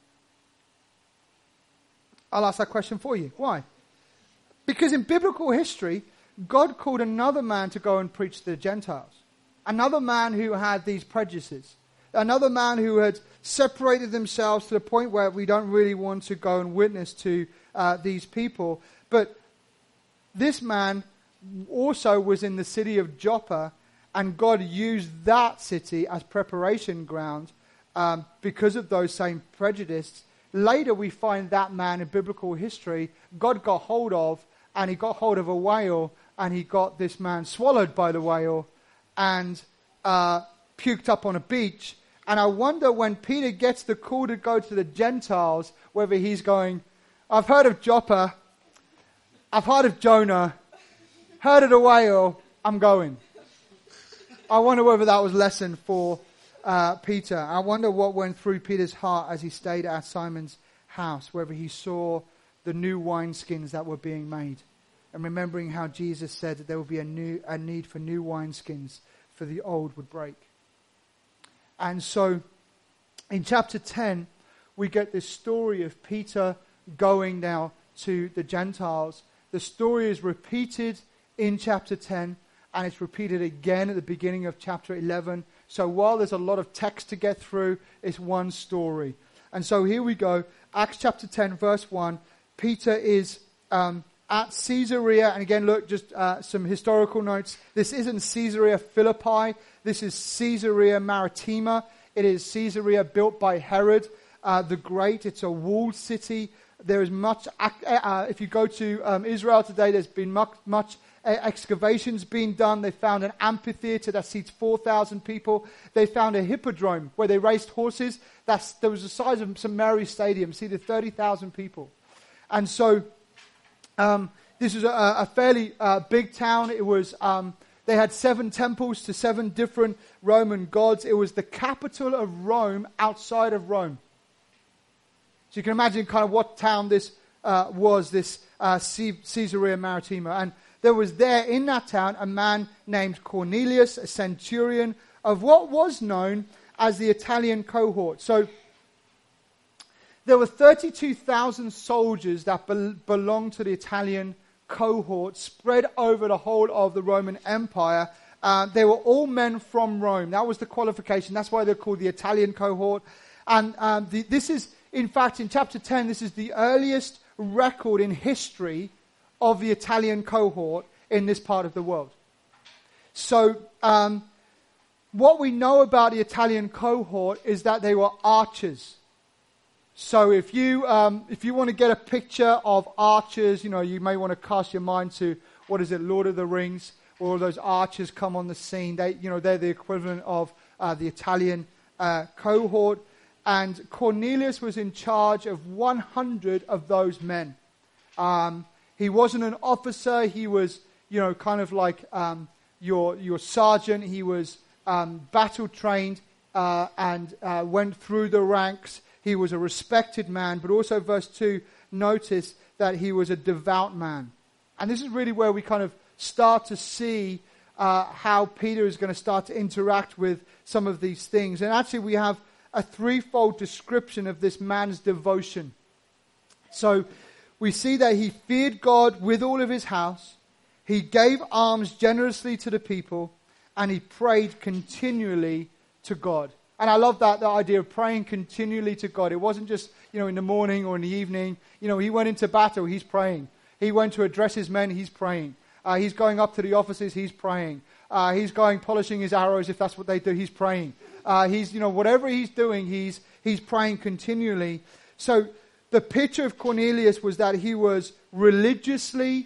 I'll ask that question for you. Why? Because in biblical history, God called another man to go and preach to the Gentiles. Another man who had these prejudices. Another man who had separated themselves to the point where we don't really want to go and witness to uh, these people. But this man also was in the city of Joppa, and God used that city as preparation ground um, because of those same prejudices. Later we find that man in biblical history, God got hold of, and he got hold of a whale, and he got this man swallowed by the whale and uh, puked up on a beach. And I wonder when Peter gets the call to go to the Gentiles, whether he's going, I've heard of Joppa, I've heard of Jonah, herded away or I'm going. I wonder whether that was a lesson for uh, Peter. I wonder what went through Peter's heart as he stayed at Simon's house, whether he saw the new wineskins that were being made. And remembering how Jesus said that there would be a new a need for new wineskins, for the old would break. And so in chapter ten, we get this story of Peter going now to the Gentiles. The story is repeated in chapter ten, and it's repeated again at the beginning of chapter eleven. So while there's a lot of text to get through, it's one story. And so here we go. Acts chapter ten, verse one. Peter is um, at Caesarea. And again, look, just uh, some historical notes. This isn't Caesarea Philippi. This is Caesarea Maritima. It is Caesarea built by Herod uh, the Great. It's a walled city. There is much, uh, if you go to um, Israel today, there's been much, much uh, excavations being done. They found an amphitheater that seats four thousand people. They found a hippodrome where they raced horses. That's, there was the size of Saint Mary's Stadium, seated thirty thousand people. And so um, this was a, a fairly uh, big town. It was, um, they had seven temples to seven different Roman gods. It was the capital of Rome outside of Rome. So you can imagine kind of what town this uh, was, this uh, Caesarea Maritima. And there was there in that town a man named Cornelius, a centurion of what was known as the Italian cohort. So there were thirty-two thousand soldiers that be- belonged to the Italian cohort spread over the whole of the Roman Empire. Uh, they were all men from Rome. That was the qualification. That's why they're called the Italian cohort. And um, the, this is... In fact, in chapter ten, this is the earliest record in history of the Italian cohort in this part of the world. So, um, what we know about the Italian cohort is that they were archers. So, if you um, if you want to get a picture of archers, you know, you may want to cast your mind to, what is it, Lord of the Rings, where all those archers come on the scene. They, you know, they're the equivalent of uh, the Italian uh, cohort. And Cornelius was in charge of one hundred of those men. Um, he wasn't an officer. He was, you know, kind of like um, your your sergeant. He was um, battle trained uh, and uh, went through the ranks. He was a respected man. But also, verse two, notice that he was a devout man. And this is really where we kind of start to see uh, how Peter is going to start to interact with some of these things. And actually, we have a threefold description of this man's devotion. So we see that he feared God with all of his house. He gave alms generously to the people, and he prayed continually to God. And I love that, the idea of praying continually to God. It wasn't just, you know, in the morning or in the evening. You know, he went into battle, he's praying. He went to address his men, he's praying. Uh, he's going up to the offices, he's praying. Uh, he's going polishing his arrows, if that's what they do, he's praying. Uh, he's, you know, whatever he's doing, he's he's praying continually. So the picture of Cornelius was that he was religiously,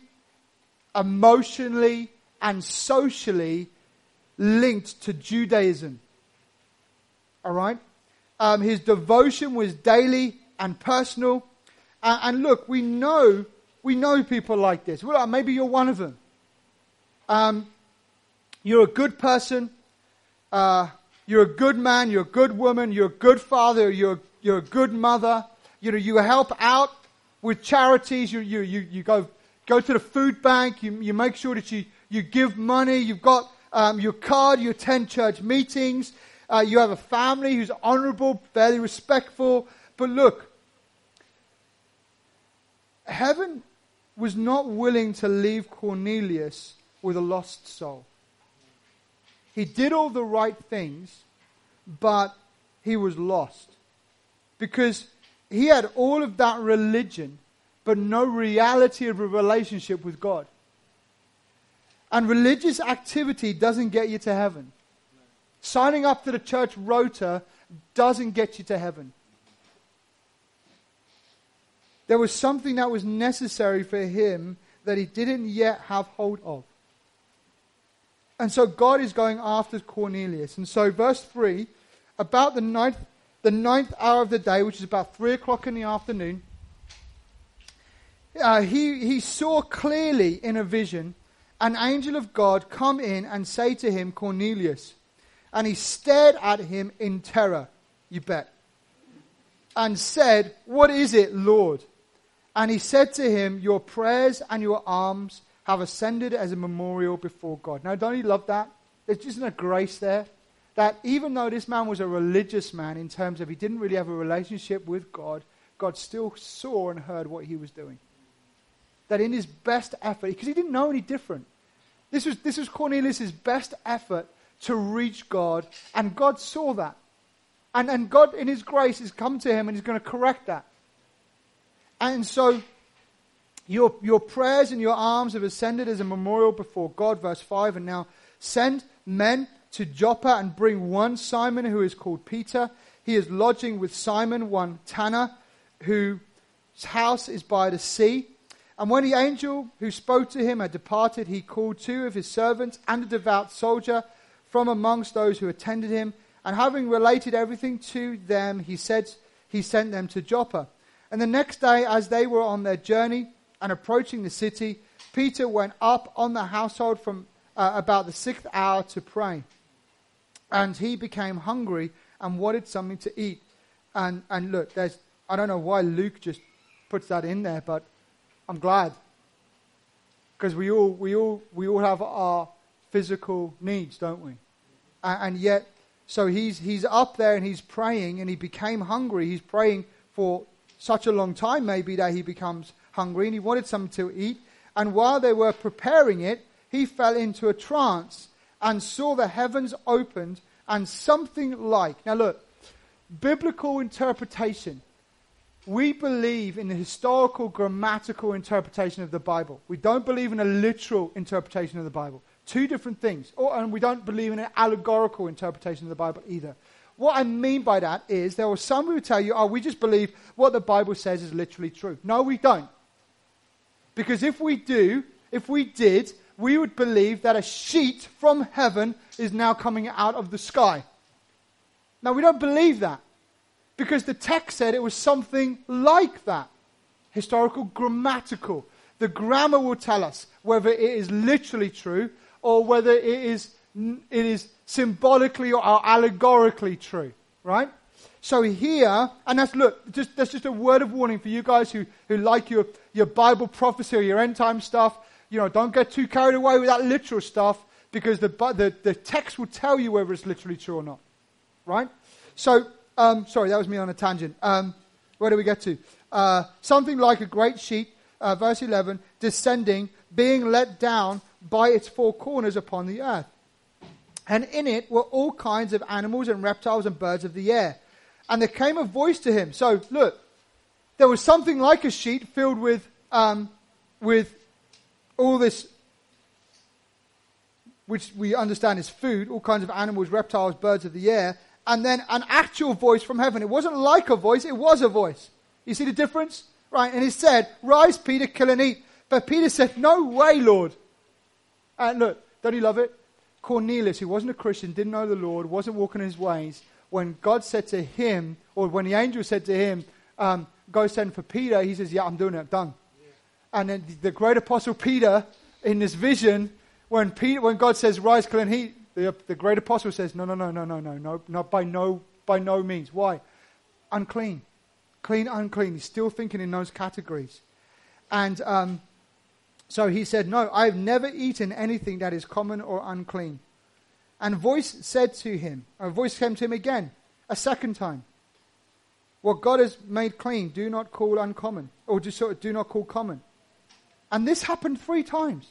emotionally, and socially linked to Judaism. All right? Um, his devotion was daily and personal. Uh, and look, we know, we know people like this. Well, maybe you're one of them. Um, you're a good person. Uh, You're a good man, you're a good woman, you're a good father, you're you're a good mother. You know, you help out with charities, you you you, you go go to the food bank, you you make sure that you, you give money, you've got um, your card, you attend church meetings, uh, you have a family who's honorable, fairly respectful. But look, heaven was not willing to leave Cornelius with a lost soul. He did all the right things, but he was lost. Because he had all of that religion, but no reality of a relationship with God. And religious activity doesn't get you to heaven. Signing up to the church rota doesn't get you to heaven. There was something that was necessary for him that he didn't yet have hold of. And so God is going after Cornelius. And so verse three, about the ninth, the ninth hour of the day, which is about three o'clock in the afternoon, uh, he, he saw clearly in a vision, an angel of God come in and say to him, Cornelius. And he stared at him in terror, you bet, and said, what is it, Lord? And he said to him, your prayers and your alms have ascended as a memorial before God. Now, don't you love that? There's just a grace there. That even though this man was a religious man in terms of he didn't really have a relationship with God, God still saw and heard what he was doing. That in his best effort, because he didn't know any different. This was, this was Cornelius' best effort to reach God, and God saw that. And, and God, in his grace, has come to him and he's going to correct that. And so, your, your prayers and your alms have ascended as a memorial before God, verse five, and now send men to Joppa and bring one Simon who is called Peter. He is lodging with Simon, one Tanner, whose house is by the sea. And when the angel who spoke to him had departed, he called two of his servants and a devout soldier from amongst those who attended him. And having related everything to them, he said he sent them to Joppa. And the next day, as they were on their journey and approaching the city, Peter went up on the household from uh, about the sixth hour to pray. And he became hungry and wanted something to eat. And and look, there's I don't know why Luke just puts that in there, but I'm glad. Because we all we all we all have our physical needs, don't we? And, and yet, so he's he's up there and he's praying, and he became hungry. He's praying for such a long time, maybe, that he becomes hungry, and he wanted something to eat. And while they were preparing it, he fell into a trance and saw the heavens opened and something like... Now look, biblical interpretation. We believe in the historical, grammatical interpretation of the Bible. We don't believe in a literal interpretation of the Bible. Two different things. Or, and we don't believe in an allegorical interpretation of the Bible either. What I mean by that is there are some who tell you, oh, we just believe what the Bible says is literally true. No, we don't. Because if we do, if we did, we would believe that a sheet from heaven is now coming out of the sky. Now, we don't believe that. Because the text said it was something like that. Historical, grammatical. The grammar will tell us whether it is literally true or whether it is it is symbolically or allegorically true, right? So here, and that's, look, just that's just a word of warning for you guys who, who like your, your Bible prophecy or your end time stuff. You know, don't get too carried away with that literal stuff, because the the, the text will tell you whether it's literally true or not, right? So, um, sorry, that was me on a tangent. Um, where do we get to? Uh, something like a great sheet, uh, verse eleven, descending, being let down by its four corners upon the earth. And in it were all kinds of animals and reptiles and birds of the air. And there came a voice to him. So, look, there was something like a sheet filled with um, with all this, which we understand is food, all kinds of animals, reptiles, birds of the air, and then an actual voice from heaven. It wasn't like a voice, it was a voice. You see the difference? Right, and he said, rise, Peter, kill and eat. But Peter said, no way, Lord. And look, don't you love it? Cornelius, who wasn't a Christian, didn't know the Lord, wasn't walking in his ways, when God said to him, or when the angel said to him, um, go send for Peter, he says, yeah, I'm doing it, I'm done. Yeah. And then the great apostle Peter, in this vision, when Peter, when God says, rise, kill and eat, the, the great apostle says, no, no, no, no, no, no, no, not by no, by no means. Why? Unclean. Clean, unclean. He's still thinking in those categories. And um, so he said, no, I've never eaten anything that is common or unclean. And a voice said to him, a voice came to him again, a second time. What God has made clean, do not call uncommon, or just sort of do not call common. And this happened three times.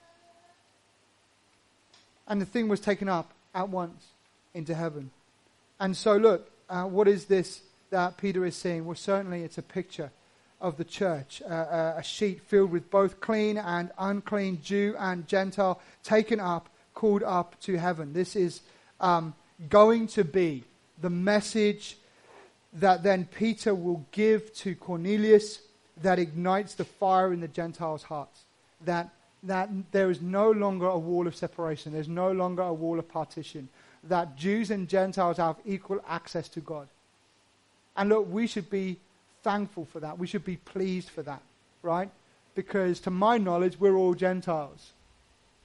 And the thing was taken up at once into heaven. And so look, uh, what is this that Peter is seeing? Well, certainly it's a picture of the church, uh, uh, a sheet filled with both clean and unclean, Jew and Gentile, taken up, called up to heaven. This is um, going to be the message that then Peter will give to Cornelius, that ignites the fire in the Gentiles' hearts. That that there is no longer a wall of separation. There's no longer a wall of partition. That Jews and Gentiles have equal access to God. And look, we should be thankful for that. We should be pleased for that, right? Because to my knowledge, we're all Gentiles.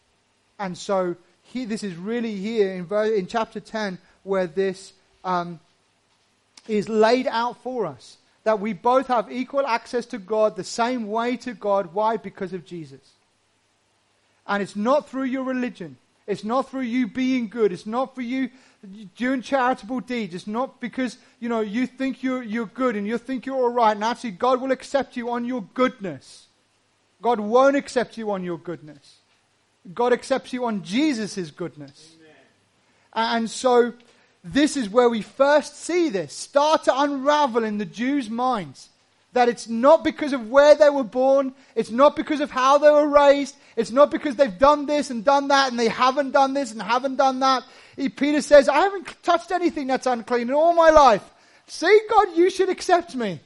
And so he, this is really here in, ver- in chapter ten where this um, is laid out for us. That we both have equal access to God, the same way to God. Why? Because of Jesus. And it's not through your religion. It's not through you being good. It's not for you doing charitable deeds. It's not because, you know, you think you're, you're good and you think you're all right. And actually, God will accept you on your goodness. God won't accept you on your goodness. God accepts you on Jesus' goodness. Amen. And so, this is where we first see this start to unravel in the Jews' minds. That it's not because of where they were born. It's not because of how they were raised. It's not because they've done this and done that and they haven't done this and haven't done that. He, Peter says, I haven't touched anything that's unclean in all my life. See, God, you should accept me.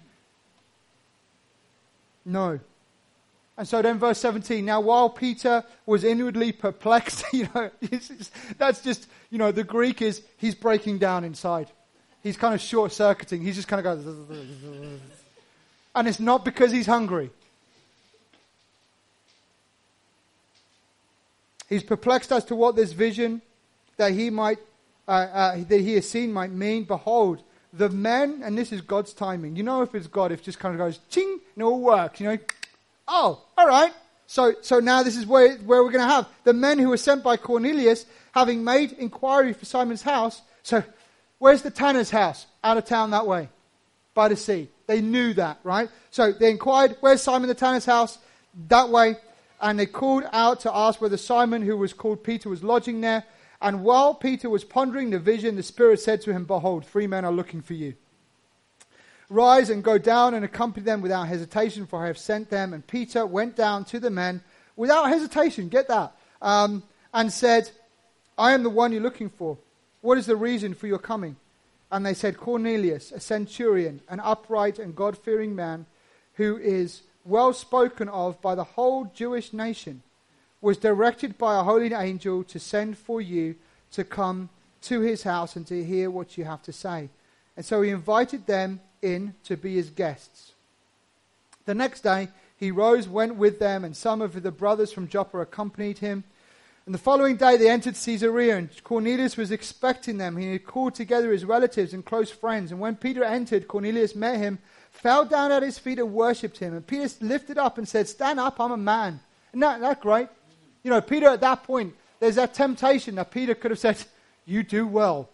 No. And so then verse seventeen, now while Peter was inwardly perplexed, you know, it's, it's, that's just, you know, the Greek is, he's breaking down inside. He's kind of short-circuiting. He's just kind of going, and it's not because he's hungry. He's perplexed as to what this vision that he might, uh, uh, that he has seen might mean. Behold, the men, and this is God's timing. You know if it's God, if it just kind of goes, ching, and it all works, you know. Oh, all right. So, so now this is where, where we're going to have the men who were sent by Cornelius, having made inquiry for Simon's house. So, where's the tanner's house? Out of town that way, by the sea. They knew that, right? So they inquired, where's Simon the tanner's house? That way. And they called out to ask whether Simon, who was called Peter, was lodging there. And while Peter was pondering the vision, the Spirit said to him, behold, three men are looking for you. Rise and go down and accompany them without hesitation, for I have sent them. And Peter went down to the men without hesitation, get that, um, and said, I am the one you're looking for. What is the reason for your coming? And they said, Cornelius, a centurion, an upright and God-fearing man, who is well spoken of by the whole Jewish nation, was directed by a holy angel to send for you to come to his house and to hear what you have to say. And so he invited them in to be his guests. The next day he rose, went with them, and some of the brothers from Joppa accompanied him. And the following day they entered Caesarea, and Cornelius was expecting them. He had called together his relatives and close friends. And when Peter entered, Cornelius met him, fell down at his feet and worshipped him. And Peter lifted up and said, stand up, I'm a man. Isn't that, that great? You know, Peter at that point, there's that temptation that Peter could have said, you do well.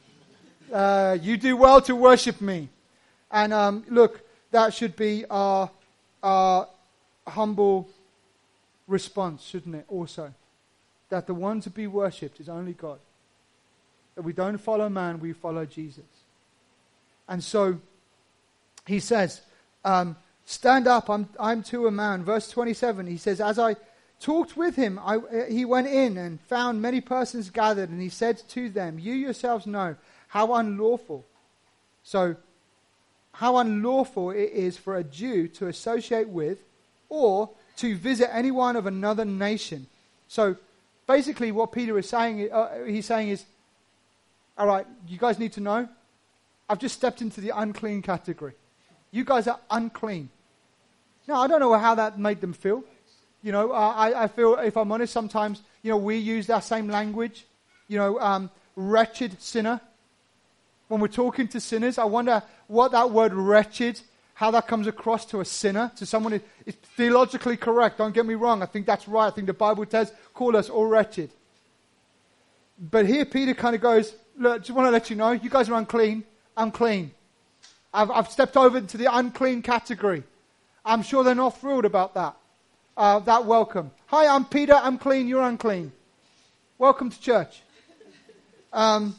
Uh, you do well to worship me. And um, look, that should be our, our humble response, shouldn't it, also? That the one to be worshipped is only God. That we don't follow man, we follow Jesus. And so, he says, um, stand up, I'm, I'm too a man. Verse twenty-seven, he says, as I talked with him, I, uh, he went in and found many persons gathered, and he said to them, you yourselves know how unlawful. So, how unlawful it is for a Jew to associate with or to visit anyone of another nation. So, basically what Peter is saying, uh, he's saying is, all right, you guys need to know, I've just stepped into the unclean category. You guys are unclean. Now, I don't know how that made them feel. You know, uh, I, I feel, if I'm honest, sometimes, you know, we use that same language. You know, um, wretched sinner. When we're talking to sinners, I wonder what that word wretched, how that comes across to a sinner, to someone who is theologically correct. Don't get me wrong. I think that's right. I think the Bible says, call us all wretched. But here Peter kind of goes, look, just want to let you know, you guys are unclean. I'm clean. I've, I've stepped over into the unclean category. I'm sure they're not thrilled about that. Uh, that welcome. Hi, I'm Peter. I'm clean. You're unclean. Welcome to church. Um,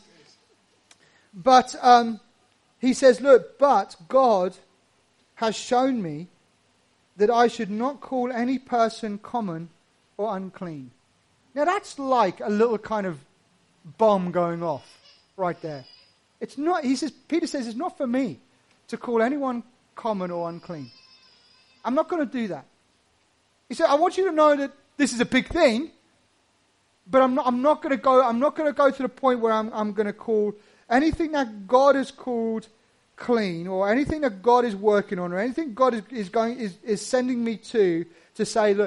but um, he says, look, but God has shown me that I should not call any person common or unclean. Now that's like a little kind of bomb going off right there. It's not, he says, Peter says, it's not for me to call anyone common or unclean. I'm not going to do that. He said, I want you to know that this is a big thing, but I'm not, I'm not going to go, I'm not going to go to the point where I'm, I'm going to call anything that God has called clean, or anything that God is working on, or anything God is, is going is, is sending me to, to say, look,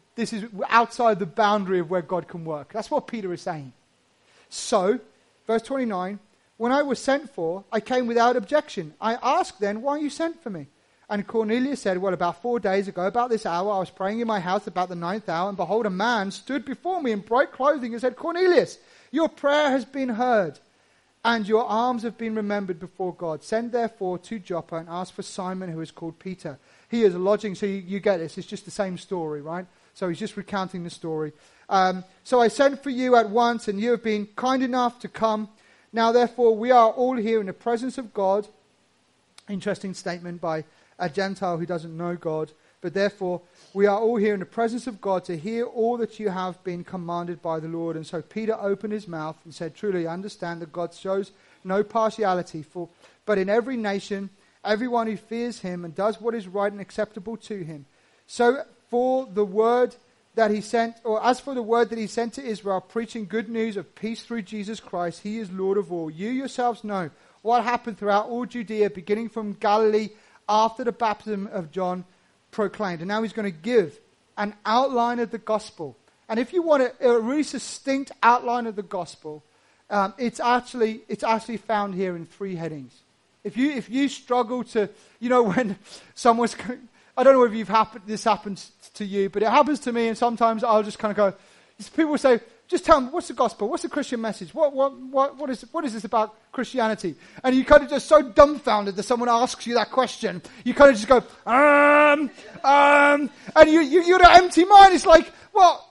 this is outside the boundary of where God can work. That's what Peter is saying. So, verse twenty-nine, when I was sent for, I came without objection. I asked then, why you sent for me? And Cornelius said, well, about four days ago, about this hour, I was praying in my house about the ninth hour, and behold, a man stood before me in bright clothing and said, Cornelius, your prayer has been heard, and your alms have been remembered before God. Send therefore to Joppa and ask for Simon, who is called Peter. He is lodging, so you, you get this, it's just the same story, right? So he's just recounting the story. Um, so I sent for you at once, and you have been kind enough to come. Now therefore we are all here in the presence of God. Interesting statement by a Gentile who doesn't know God. But therefore we are all here in the presence of God to hear all that you have been commanded by the Lord. And so Peter opened his mouth and said, truly I understand that God shows no partiality, for but in every nation, everyone who fears him and does what is right and acceptable to him. So for the word that he sent, or as for the word that he sent to Israel, preaching good news of peace through Jesus Christ, he is Lord of all. You yourselves know what happened throughout all Judea, beginning from Galilee after the baptism of John proclaimed. And now he's going to give an outline of the gospel. And if you want a, a really succinct outline of the gospel, um, it's actually it's actually found here in three headings. If you if you struggle to, you know, when someone's, I don't know if you've happened, this happens to you, but it happens to me, and sometimes I'll just kind of go, people say, just tell me, what's the gospel? What's the Christian message? What what what what is what is this about Christianity? And you kind of just so dumbfounded that someone asks you that question. You kind of just go, um, um, and you, you you're an empty mind. It's like, well,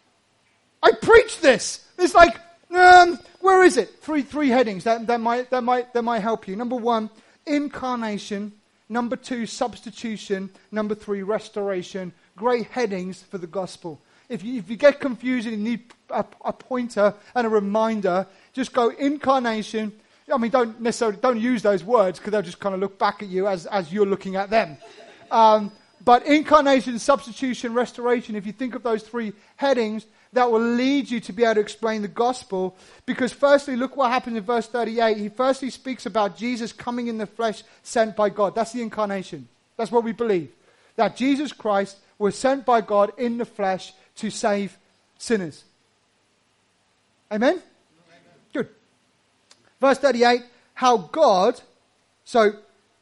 I preached this. It's like, um, where is it? Three three headings that that might that might that might help you. Number one, incarnation. Number two, substitution. Number three, restoration. Great headings for the gospel. If you, if you get confused and you need a, a pointer and a reminder, just go incarnation. I mean, don't necessarily, don't use those words because they'll just kind of look back at you as, as you're looking at them. Um, but incarnation, substitution, restoration, if you think of those three headings, that will lead you to be able to explain the gospel. Because firstly, look what happens in verse thirty-eight. He firstly speaks about Jesus coming in the flesh, sent by God. That's the incarnation. That's what we believe. That Jesus Christ was sent by God in the flesh to save sinners. Amen? Amen? Good. Verse thirty-eight, how God, so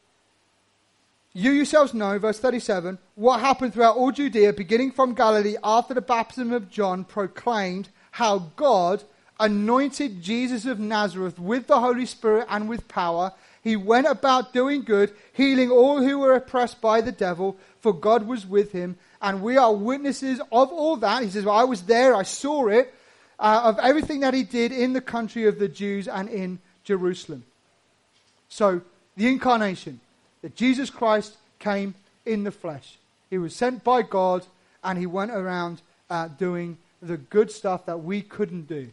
you yourselves know, verse thirty-seven, what happened throughout all Judea, beginning from Galilee after the baptism of John, proclaimed how God anointed Jesus of Nazareth with the Holy Spirit and with power. He went about doing good, healing all who were oppressed by the devil, for God was with him. And we are witnesses of all that. He says, well, I was there, I saw it, uh, of everything that he did in the country of the Jews and in Jerusalem. So, the incarnation, that Jesus Christ came in the flesh. He was sent by God, and he went around uh, doing the good stuff that we couldn't do.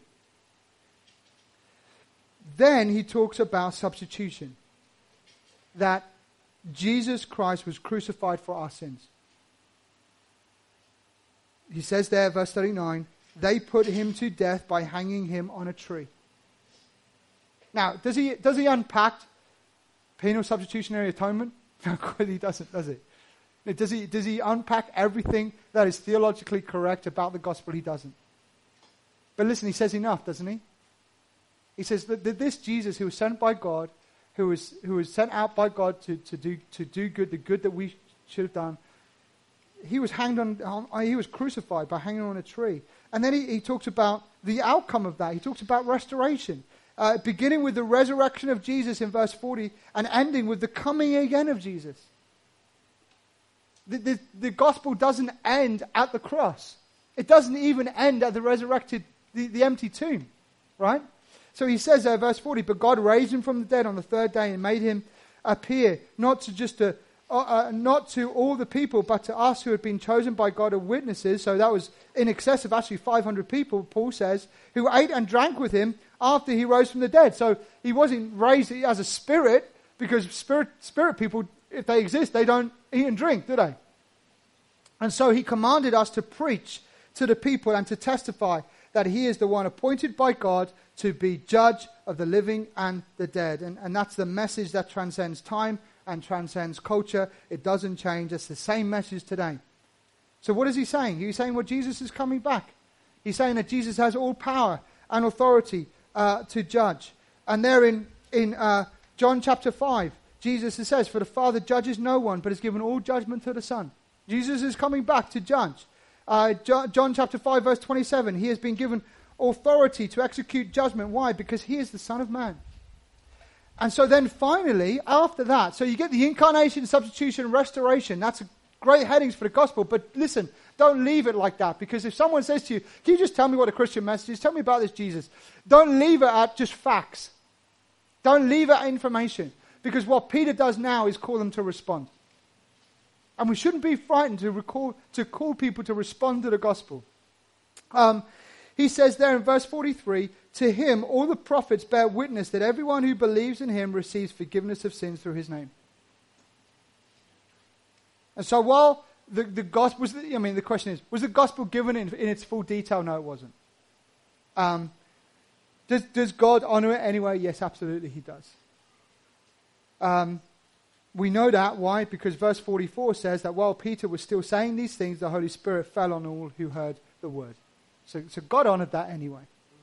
Then he talks about substitution. That Jesus Christ was crucified for our sins. He says there, verse thirty-nine, they put him to death by hanging him on a tree. Now, does he does he unpack penal substitutionary atonement? No, he doesn't, does it? Does he, does he unpack everything that is theologically correct about the gospel? He doesn't. But listen, he says enough, doesn't he? He says that, that this Jesus who was sent by God, who was who was sent out by God to, to do to do good, the good that we should have done, he was hanged on, on he was crucified by hanging on a tree. And then he, he talks about the outcome of that. He talks about restoration. Uh, beginning with the resurrection of Jesus in verse forty and ending with the coming again of Jesus. The, the, the gospel doesn't end at the cross. It doesn't even end at the resurrected, the, the empty tomb, right? So he says there, verse forty, but God raised him from the dead on the third day and made him appear, not to just a, uh, uh, not to all the people, but to us who had been chosen by God as witnesses. So that was in excess of actually five hundred people, Paul says, who ate and drank with him after he rose from the dead. So he wasn't raised as a spirit, because spirit spirit people, if they exist, they don't eat and drink, do they? And so he commanded us to preach to the people and to testify that he is the one appointed by God to be judge of the living and the dead. And, and that's the message that transcends time and transcends culture. It doesn't change. It's the same message today. So what is he saying? He's saying, well, Jesus is coming back. He's saying that Jesus has all power and authority uh, to judge. And there in, in uh, John chapter five, Jesus says, for the Father judges no one, but has given all judgment to the Son. Jesus is coming back to judge. Uh, John chapter five, verse twenty-seven, he has been given authority to execute judgment. Why? Because he is the Son of Man. And so then finally, after that, so you get the incarnation, substitution, restoration. That's great headings for the gospel. But listen, don't leave it like that. Because if someone says to you, can you just tell me what a Christian message is? Tell me about this Jesus. Don't leave it at just facts. Don't leave it at information. Because what Peter does now is call them to respond. And we shouldn't be frightened to, recall, to call people to respond to the gospel. Um, he says there in verse forty-three, to him all the prophets bear witness that everyone who believes in him receives forgiveness of sins through his name. And so while the, the gospel, was the, I mean the question is, was the gospel given in, in its full detail? No, it wasn't. Um, does, does God honor it anyway? Yes, absolutely he does. Um, we know that. Why? Because verse forty-four says that while Peter was still saying these things, the Holy Spirit fell on all who heard the word. So, so God honored that anyway.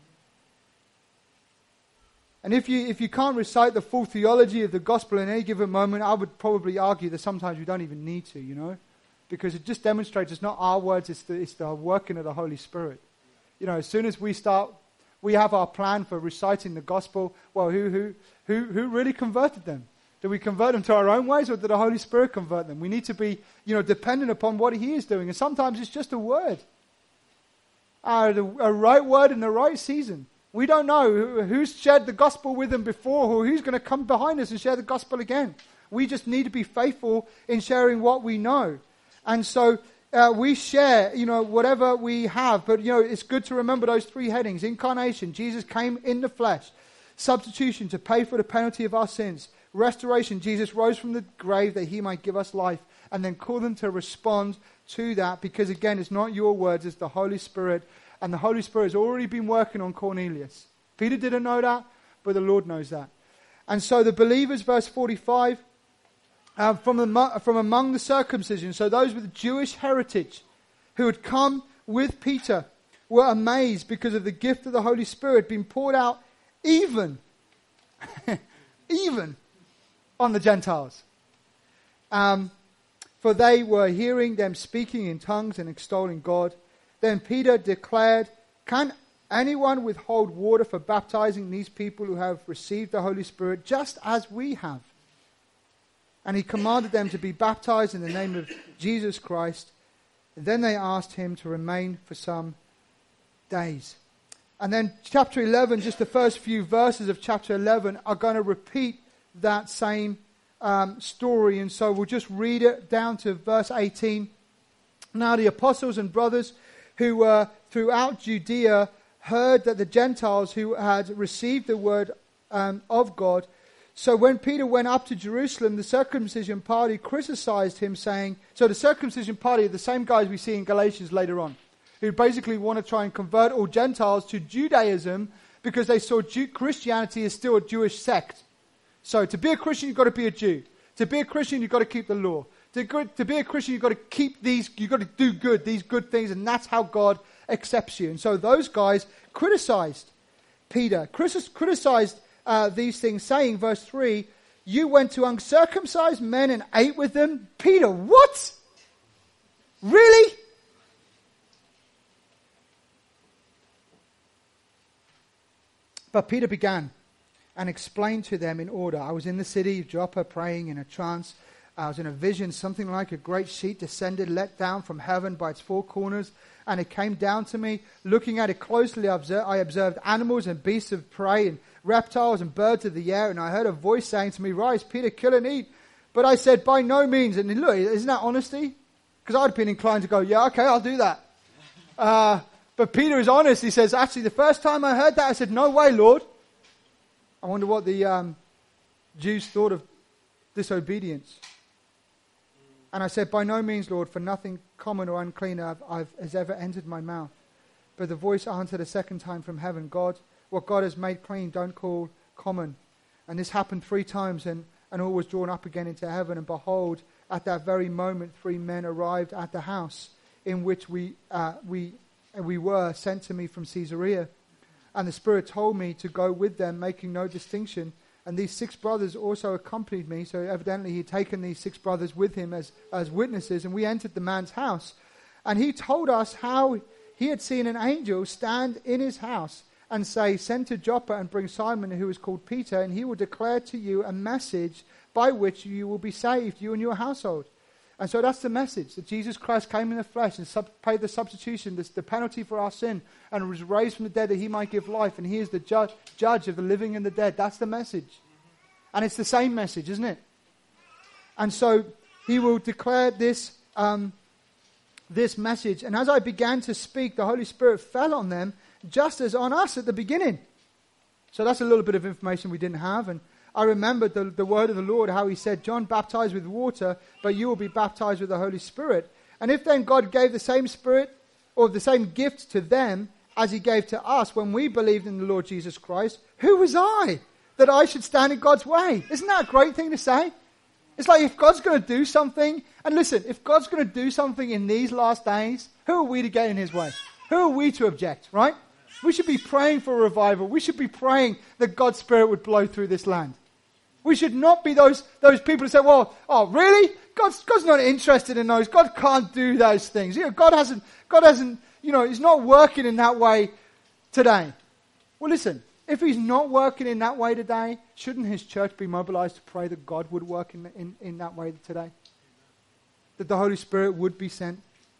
And if you if you can't recite the full theology of the gospel in any given moment, I would probably argue that sometimes we don't even need to, you know, because it just demonstrates it's not our words, it's the, it's the working of the Holy Spirit. You know, as soon as we start, we have our plan for reciting the gospel. Well, who who who who really converted them? Did we convert them to our own ways, or did the Holy Spirit convert them? We need to be, you know, dependent upon what He is doing, and sometimes it's just a word, uh, the, a right word in the right season. We don't know who, who's shared the gospel with them before, or who's going to come behind us and share the gospel again. We just need to be faithful in sharing what we know. And so uh, we share, you know, whatever we have. But, you know, it's good to remember those three headings. Incarnation, Jesus came in the flesh. Substitution, to pay for the penalty of our sins. Restoration, Jesus rose from the grave that He might give us life. And then call them to respond to that. Because, again, it's not your words, it's the Holy Spirit. And the Holy Spirit has already been working on Cornelius. Peter didn't know that, but the Lord knows that. And so the believers, verse forty-five, uh, from, the, from among the circumcision, so those with Jewish heritage who had come with Peter, were amazed because of the gift of the Holy Spirit being poured out even, even on the Gentiles. Um, for they were hearing them speaking in tongues and extolling God. Then Peter declared, can anyone withhold water for baptizing these people who have received the Holy Spirit just as we have? And he commanded them to be baptized in the name of Jesus Christ. And then they asked him to remain for some days. And then chapter eleven, just the first few verses of chapter eleven are going to repeat that same um, story. And so we'll just read it down to verse eighteen. Now the apostles and brothers who were throughout Judea heard that the Gentiles who had received the word um, of God. So when Peter went up to Jerusalem, the circumcision party criticized him, saying, so the circumcision party are the same guys we see in Galatians later on, who basically want to try and convert all Gentiles to Judaism because they saw Jew- Christianity as still a Jewish sect. So to be a Christian, you've got to be a Jew. To be a Christian, you've got to keep the law. To, to be a Christian, you've got to keep these, you've got to do good, these good things, and that's how God accepts you. And so those guys criticized Peter, criticized uh, these things, saying, verse three, you went to uncircumcised men and ate with them? Peter, what? Really? But Peter began and explained to them in order. I was in the city of Joppa praying in a trance. I was in a vision, something like a great sheet descended, let down from heaven by its four corners, and it came down to me. Looking at it closely, I observed animals and beasts of prey and reptiles and birds of the air, and I heard a voice saying to me, rise, Peter, kill and eat. But I said, by no means. And look, isn't that honesty? Because I'd been inclined to go, yeah, okay, I'll do that. Uh, but Peter is honest. He says, actually, the first time I heard that, I said, no way, Lord. I wonder what the um, Jews thought of disobedience. And I said, by no means, Lord, for nothing common or unclean I've, I've, has ever entered my mouth. But the voice answered a second time from heaven, God, what God has made clean, don't call common. And this happened three times, and, and all was drawn up again into heaven. And behold, at that very moment, three men arrived at the house in which we uh, we we were sent to me from Caesarea. And the Spirit told me to go with them, making no distinction. And these six brothers also accompanied me. So evidently he'd taken these six brothers with him as, as witnesses. And we entered the man's house. And he told us how he had seen an angel stand in his house and say, "Send to Joppa and bring Simon, who is called Peter, and he will declare to you a message by which you will be saved, you and your household." And so that's the message, that Jesus Christ came in the flesh and sub- paid the substitution, this, the penalty for our sin, and was raised from the dead that he might give life. And he is the ju- judge of the living and the dead. That's the message. And it's the same message, isn't it? And so he will declare this, um, this message. And as I began to speak, the Holy Spirit fell on them, just as on us at the beginning. So that's a little bit of information we didn't have. And I remembered the, the word of the Lord, how he said, "John baptized with water, but you will be baptized with the Holy Spirit." And if then God gave the same Spirit or the same gift to them as he gave to us when we believed in the Lord Jesus Christ, who was I that I should stand in God's way? Isn't that a great thing to say? It's like, if God's going to do something, and listen, if God's going to do something in these last days, who are we to get in his way? Who are we to object, right? We should be praying for a revival. We should be praying that God's Spirit would blow through this land. We should not be those those people who say, "Well, oh, really? God's God's not interested in those. God can't do those things. You know, God hasn't. God hasn't. You know, He's not working in that way today." Well, listen. If He's not working in that way today, shouldn't His church be mobilized to pray that God would work in in, in that way today? That the Holy Spirit would be sent.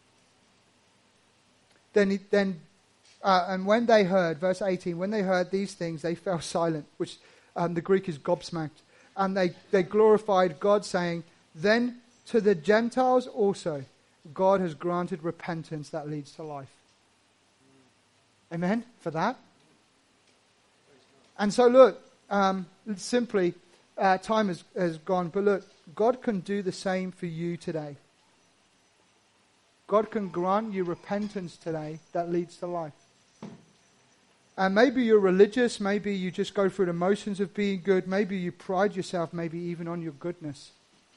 Then, he, then, uh, and when they heard, verse eighteen, when they heard these things, they fell silent, which um, the Greek is gobsmacked. And they, they glorified God, saying, "Then to the Gentiles also God has granted repentance that leads to life." Amen for that. And so look, um, simply, uh, time has, has gone, but look, God can do the same for you today. God can grant you repentance today that leads to life. And maybe you're religious, maybe you just go through the motions of being good, maybe you pride yourself maybe even on your goodness.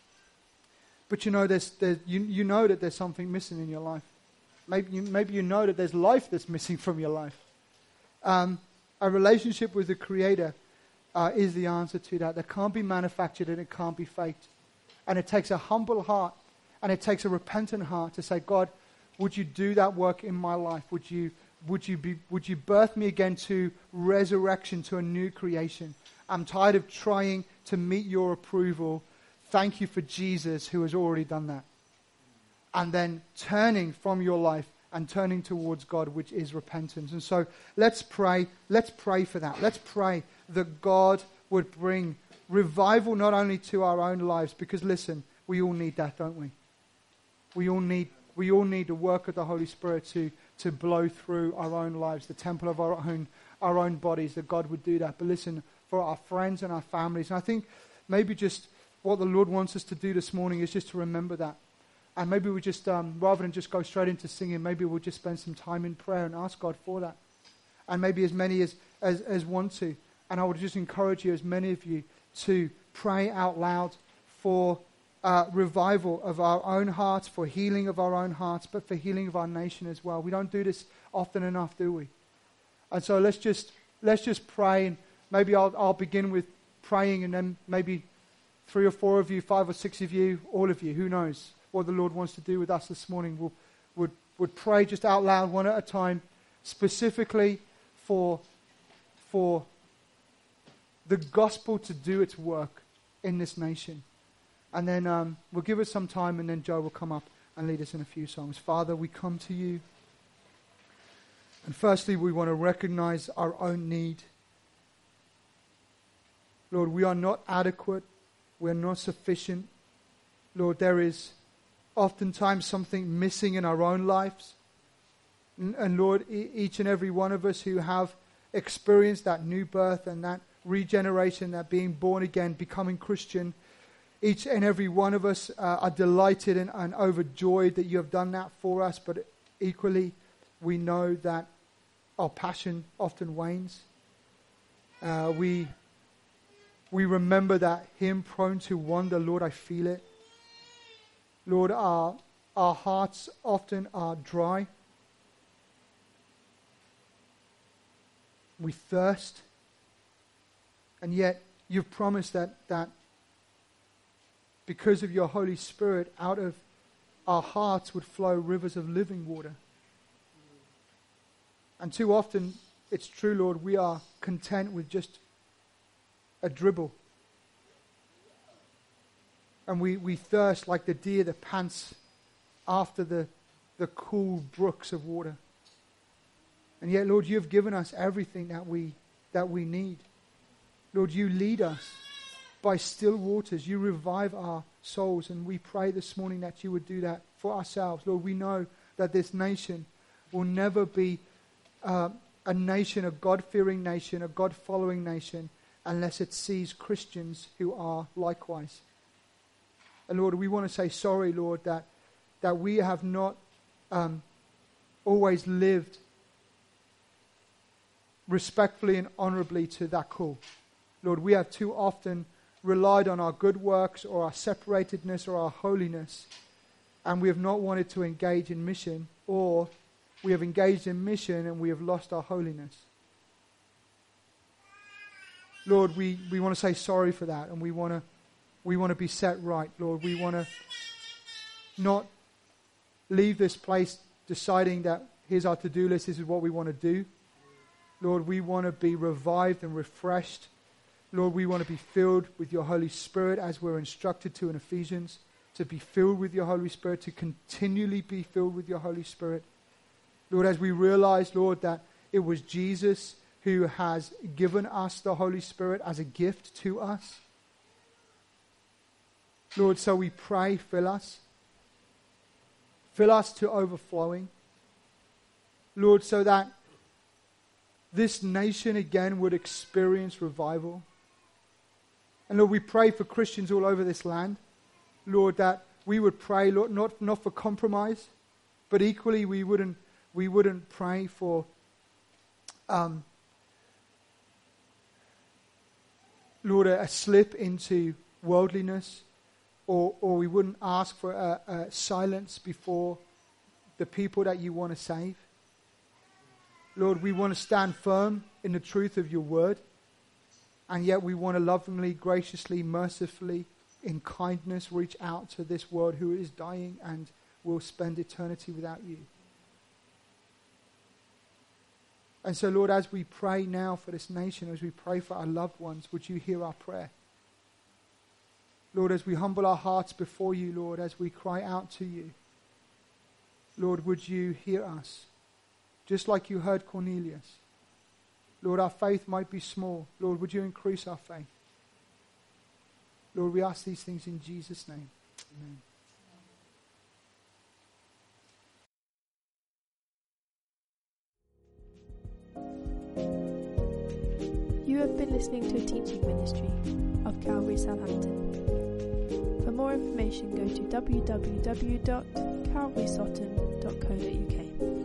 But you know there's, there's you, you know that there's something missing in your life. Maybe you, maybe you know that there's life that's missing from your life. Um, a relationship with the Creator uh, is the answer to that. That can't be manufactured and it can't be faked. And it takes a humble heart and it takes a repentant heart to say, "God, would you do that work in my life? Would you Would you be? Would you birth me again to resurrection, to a new creation? I'm tired of trying to meet your approval. Thank you for Jesus who has already done that." And then turning from your life and turning towards God, which is repentance. And so let's pray. Let's pray for that. Let's pray that God would bring revival not only to our own lives, because listen, we all need that, don't we? We all need. We all need the work of the Holy Spirit to. to blow through our own lives, the temple of our own our own bodies, that God would do that. But listen, for our friends and our families, and I think maybe just what the Lord wants us to do this morning is just to remember that. And maybe we just, um, rather than just go straight into singing, maybe we'll just spend some time in prayer and ask God for that. And maybe as many as, as, as want to. And I would just encourage you, as many of you, to pray out loud for Uh, revival of our own hearts, for healing of our own hearts, but for healing of our nation as well. We don't do this often enough, do we? And so let's just let's just pray, and maybe I'll I'll begin with praying, and then maybe three or four of you, five or six of you, all of you, who knows what the Lord wants to do with us this morning, will would would pray just out loud, one at a time, specifically for for the gospel to do its work in this nation. And then um, we'll give it some time, and then Joe will come up and lead us in a few songs. Father, we come to you. And firstly, we want to recognize our own need. Lord, we are not adequate. We are not sufficient. Lord, there is oftentimes something missing in our own lives. And, and Lord, e- each and every one of us who have experienced that new birth and that regeneration, that being born again, becoming Christian, each and every one of us uh, are delighted and, and overjoyed that you have done that for us. But equally, we know that our passion often wanes. Uh, we we remember that hymn, "Prone to wander, Lord, I feel it." Lord, our our hearts often are dry. We thirst. And yet you've promised that, that because of your Holy Spirit, out of our hearts would flow rivers of living water. And too often, it's true, Lord, we are content with just a dribble. And we, we thirst like the deer that pants after the, the cool brooks of water. And yet, Lord, you've given us everything that we that we need. Lord, you lead us by still waters. You revive our souls. And we pray this morning that you would do that for ourselves. Lord, we know that this nation will never be uh, a nation, a God-fearing nation, a God-following nation, unless it sees Christians who are likewise. And Lord, we want to say sorry, Lord, that, that we have not um, always lived respectfully and honorably to that call. Lord, we have too often relied on our good works or our separatedness or our holiness, and we have not wanted to engage in mission, or we have engaged in mission and we have lost our holiness. Lord, we, we want to say sorry for that, and we want to we want to be set right, Lord. We want to not leave this place deciding that here's our to-do list, this is what we want to do. Lord, we want to be revived and refreshed. Lord, we want to be filled with your Holy Spirit as we're instructed to in Ephesians, to be filled with your Holy Spirit, to continually be filled with your Holy Spirit. Lord, as we realize, Lord, that it was Jesus who has given us the Holy Spirit as a gift to us. Lord, so we pray, fill us. Fill us to overflowing. Lord, so that this nation again would experience revival. And Lord, we pray for Christians all over this land. Lord, that we would pray, Lord, not, not for compromise, but equally we wouldn't we wouldn't pray for um, Lord, a, a slip into worldliness, or or we wouldn't ask for a, a silence before the people that you want to save. Lord, we want to stand firm in the truth of your word, and yet we want to lovingly, graciously, mercifully, in kindness, reach out to this world who is dying and will spend eternity without you. And so, Lord, as we pray now for this nation, as we pray for our loved ones, would you hear our prayer? Lord, as we humble our hearts before you, Lord, as we cry out to you, Lord, would you hear us? Just like you heard Cornelius. Lord, our faith might be small. Lord, would you increase our faith? Lord, we ask these things in Jesus' name. Amen. You have been listening to a teaching ministry of Calvary Southampton. For more information, go to w w w dot calvary sutton dot co dot u k.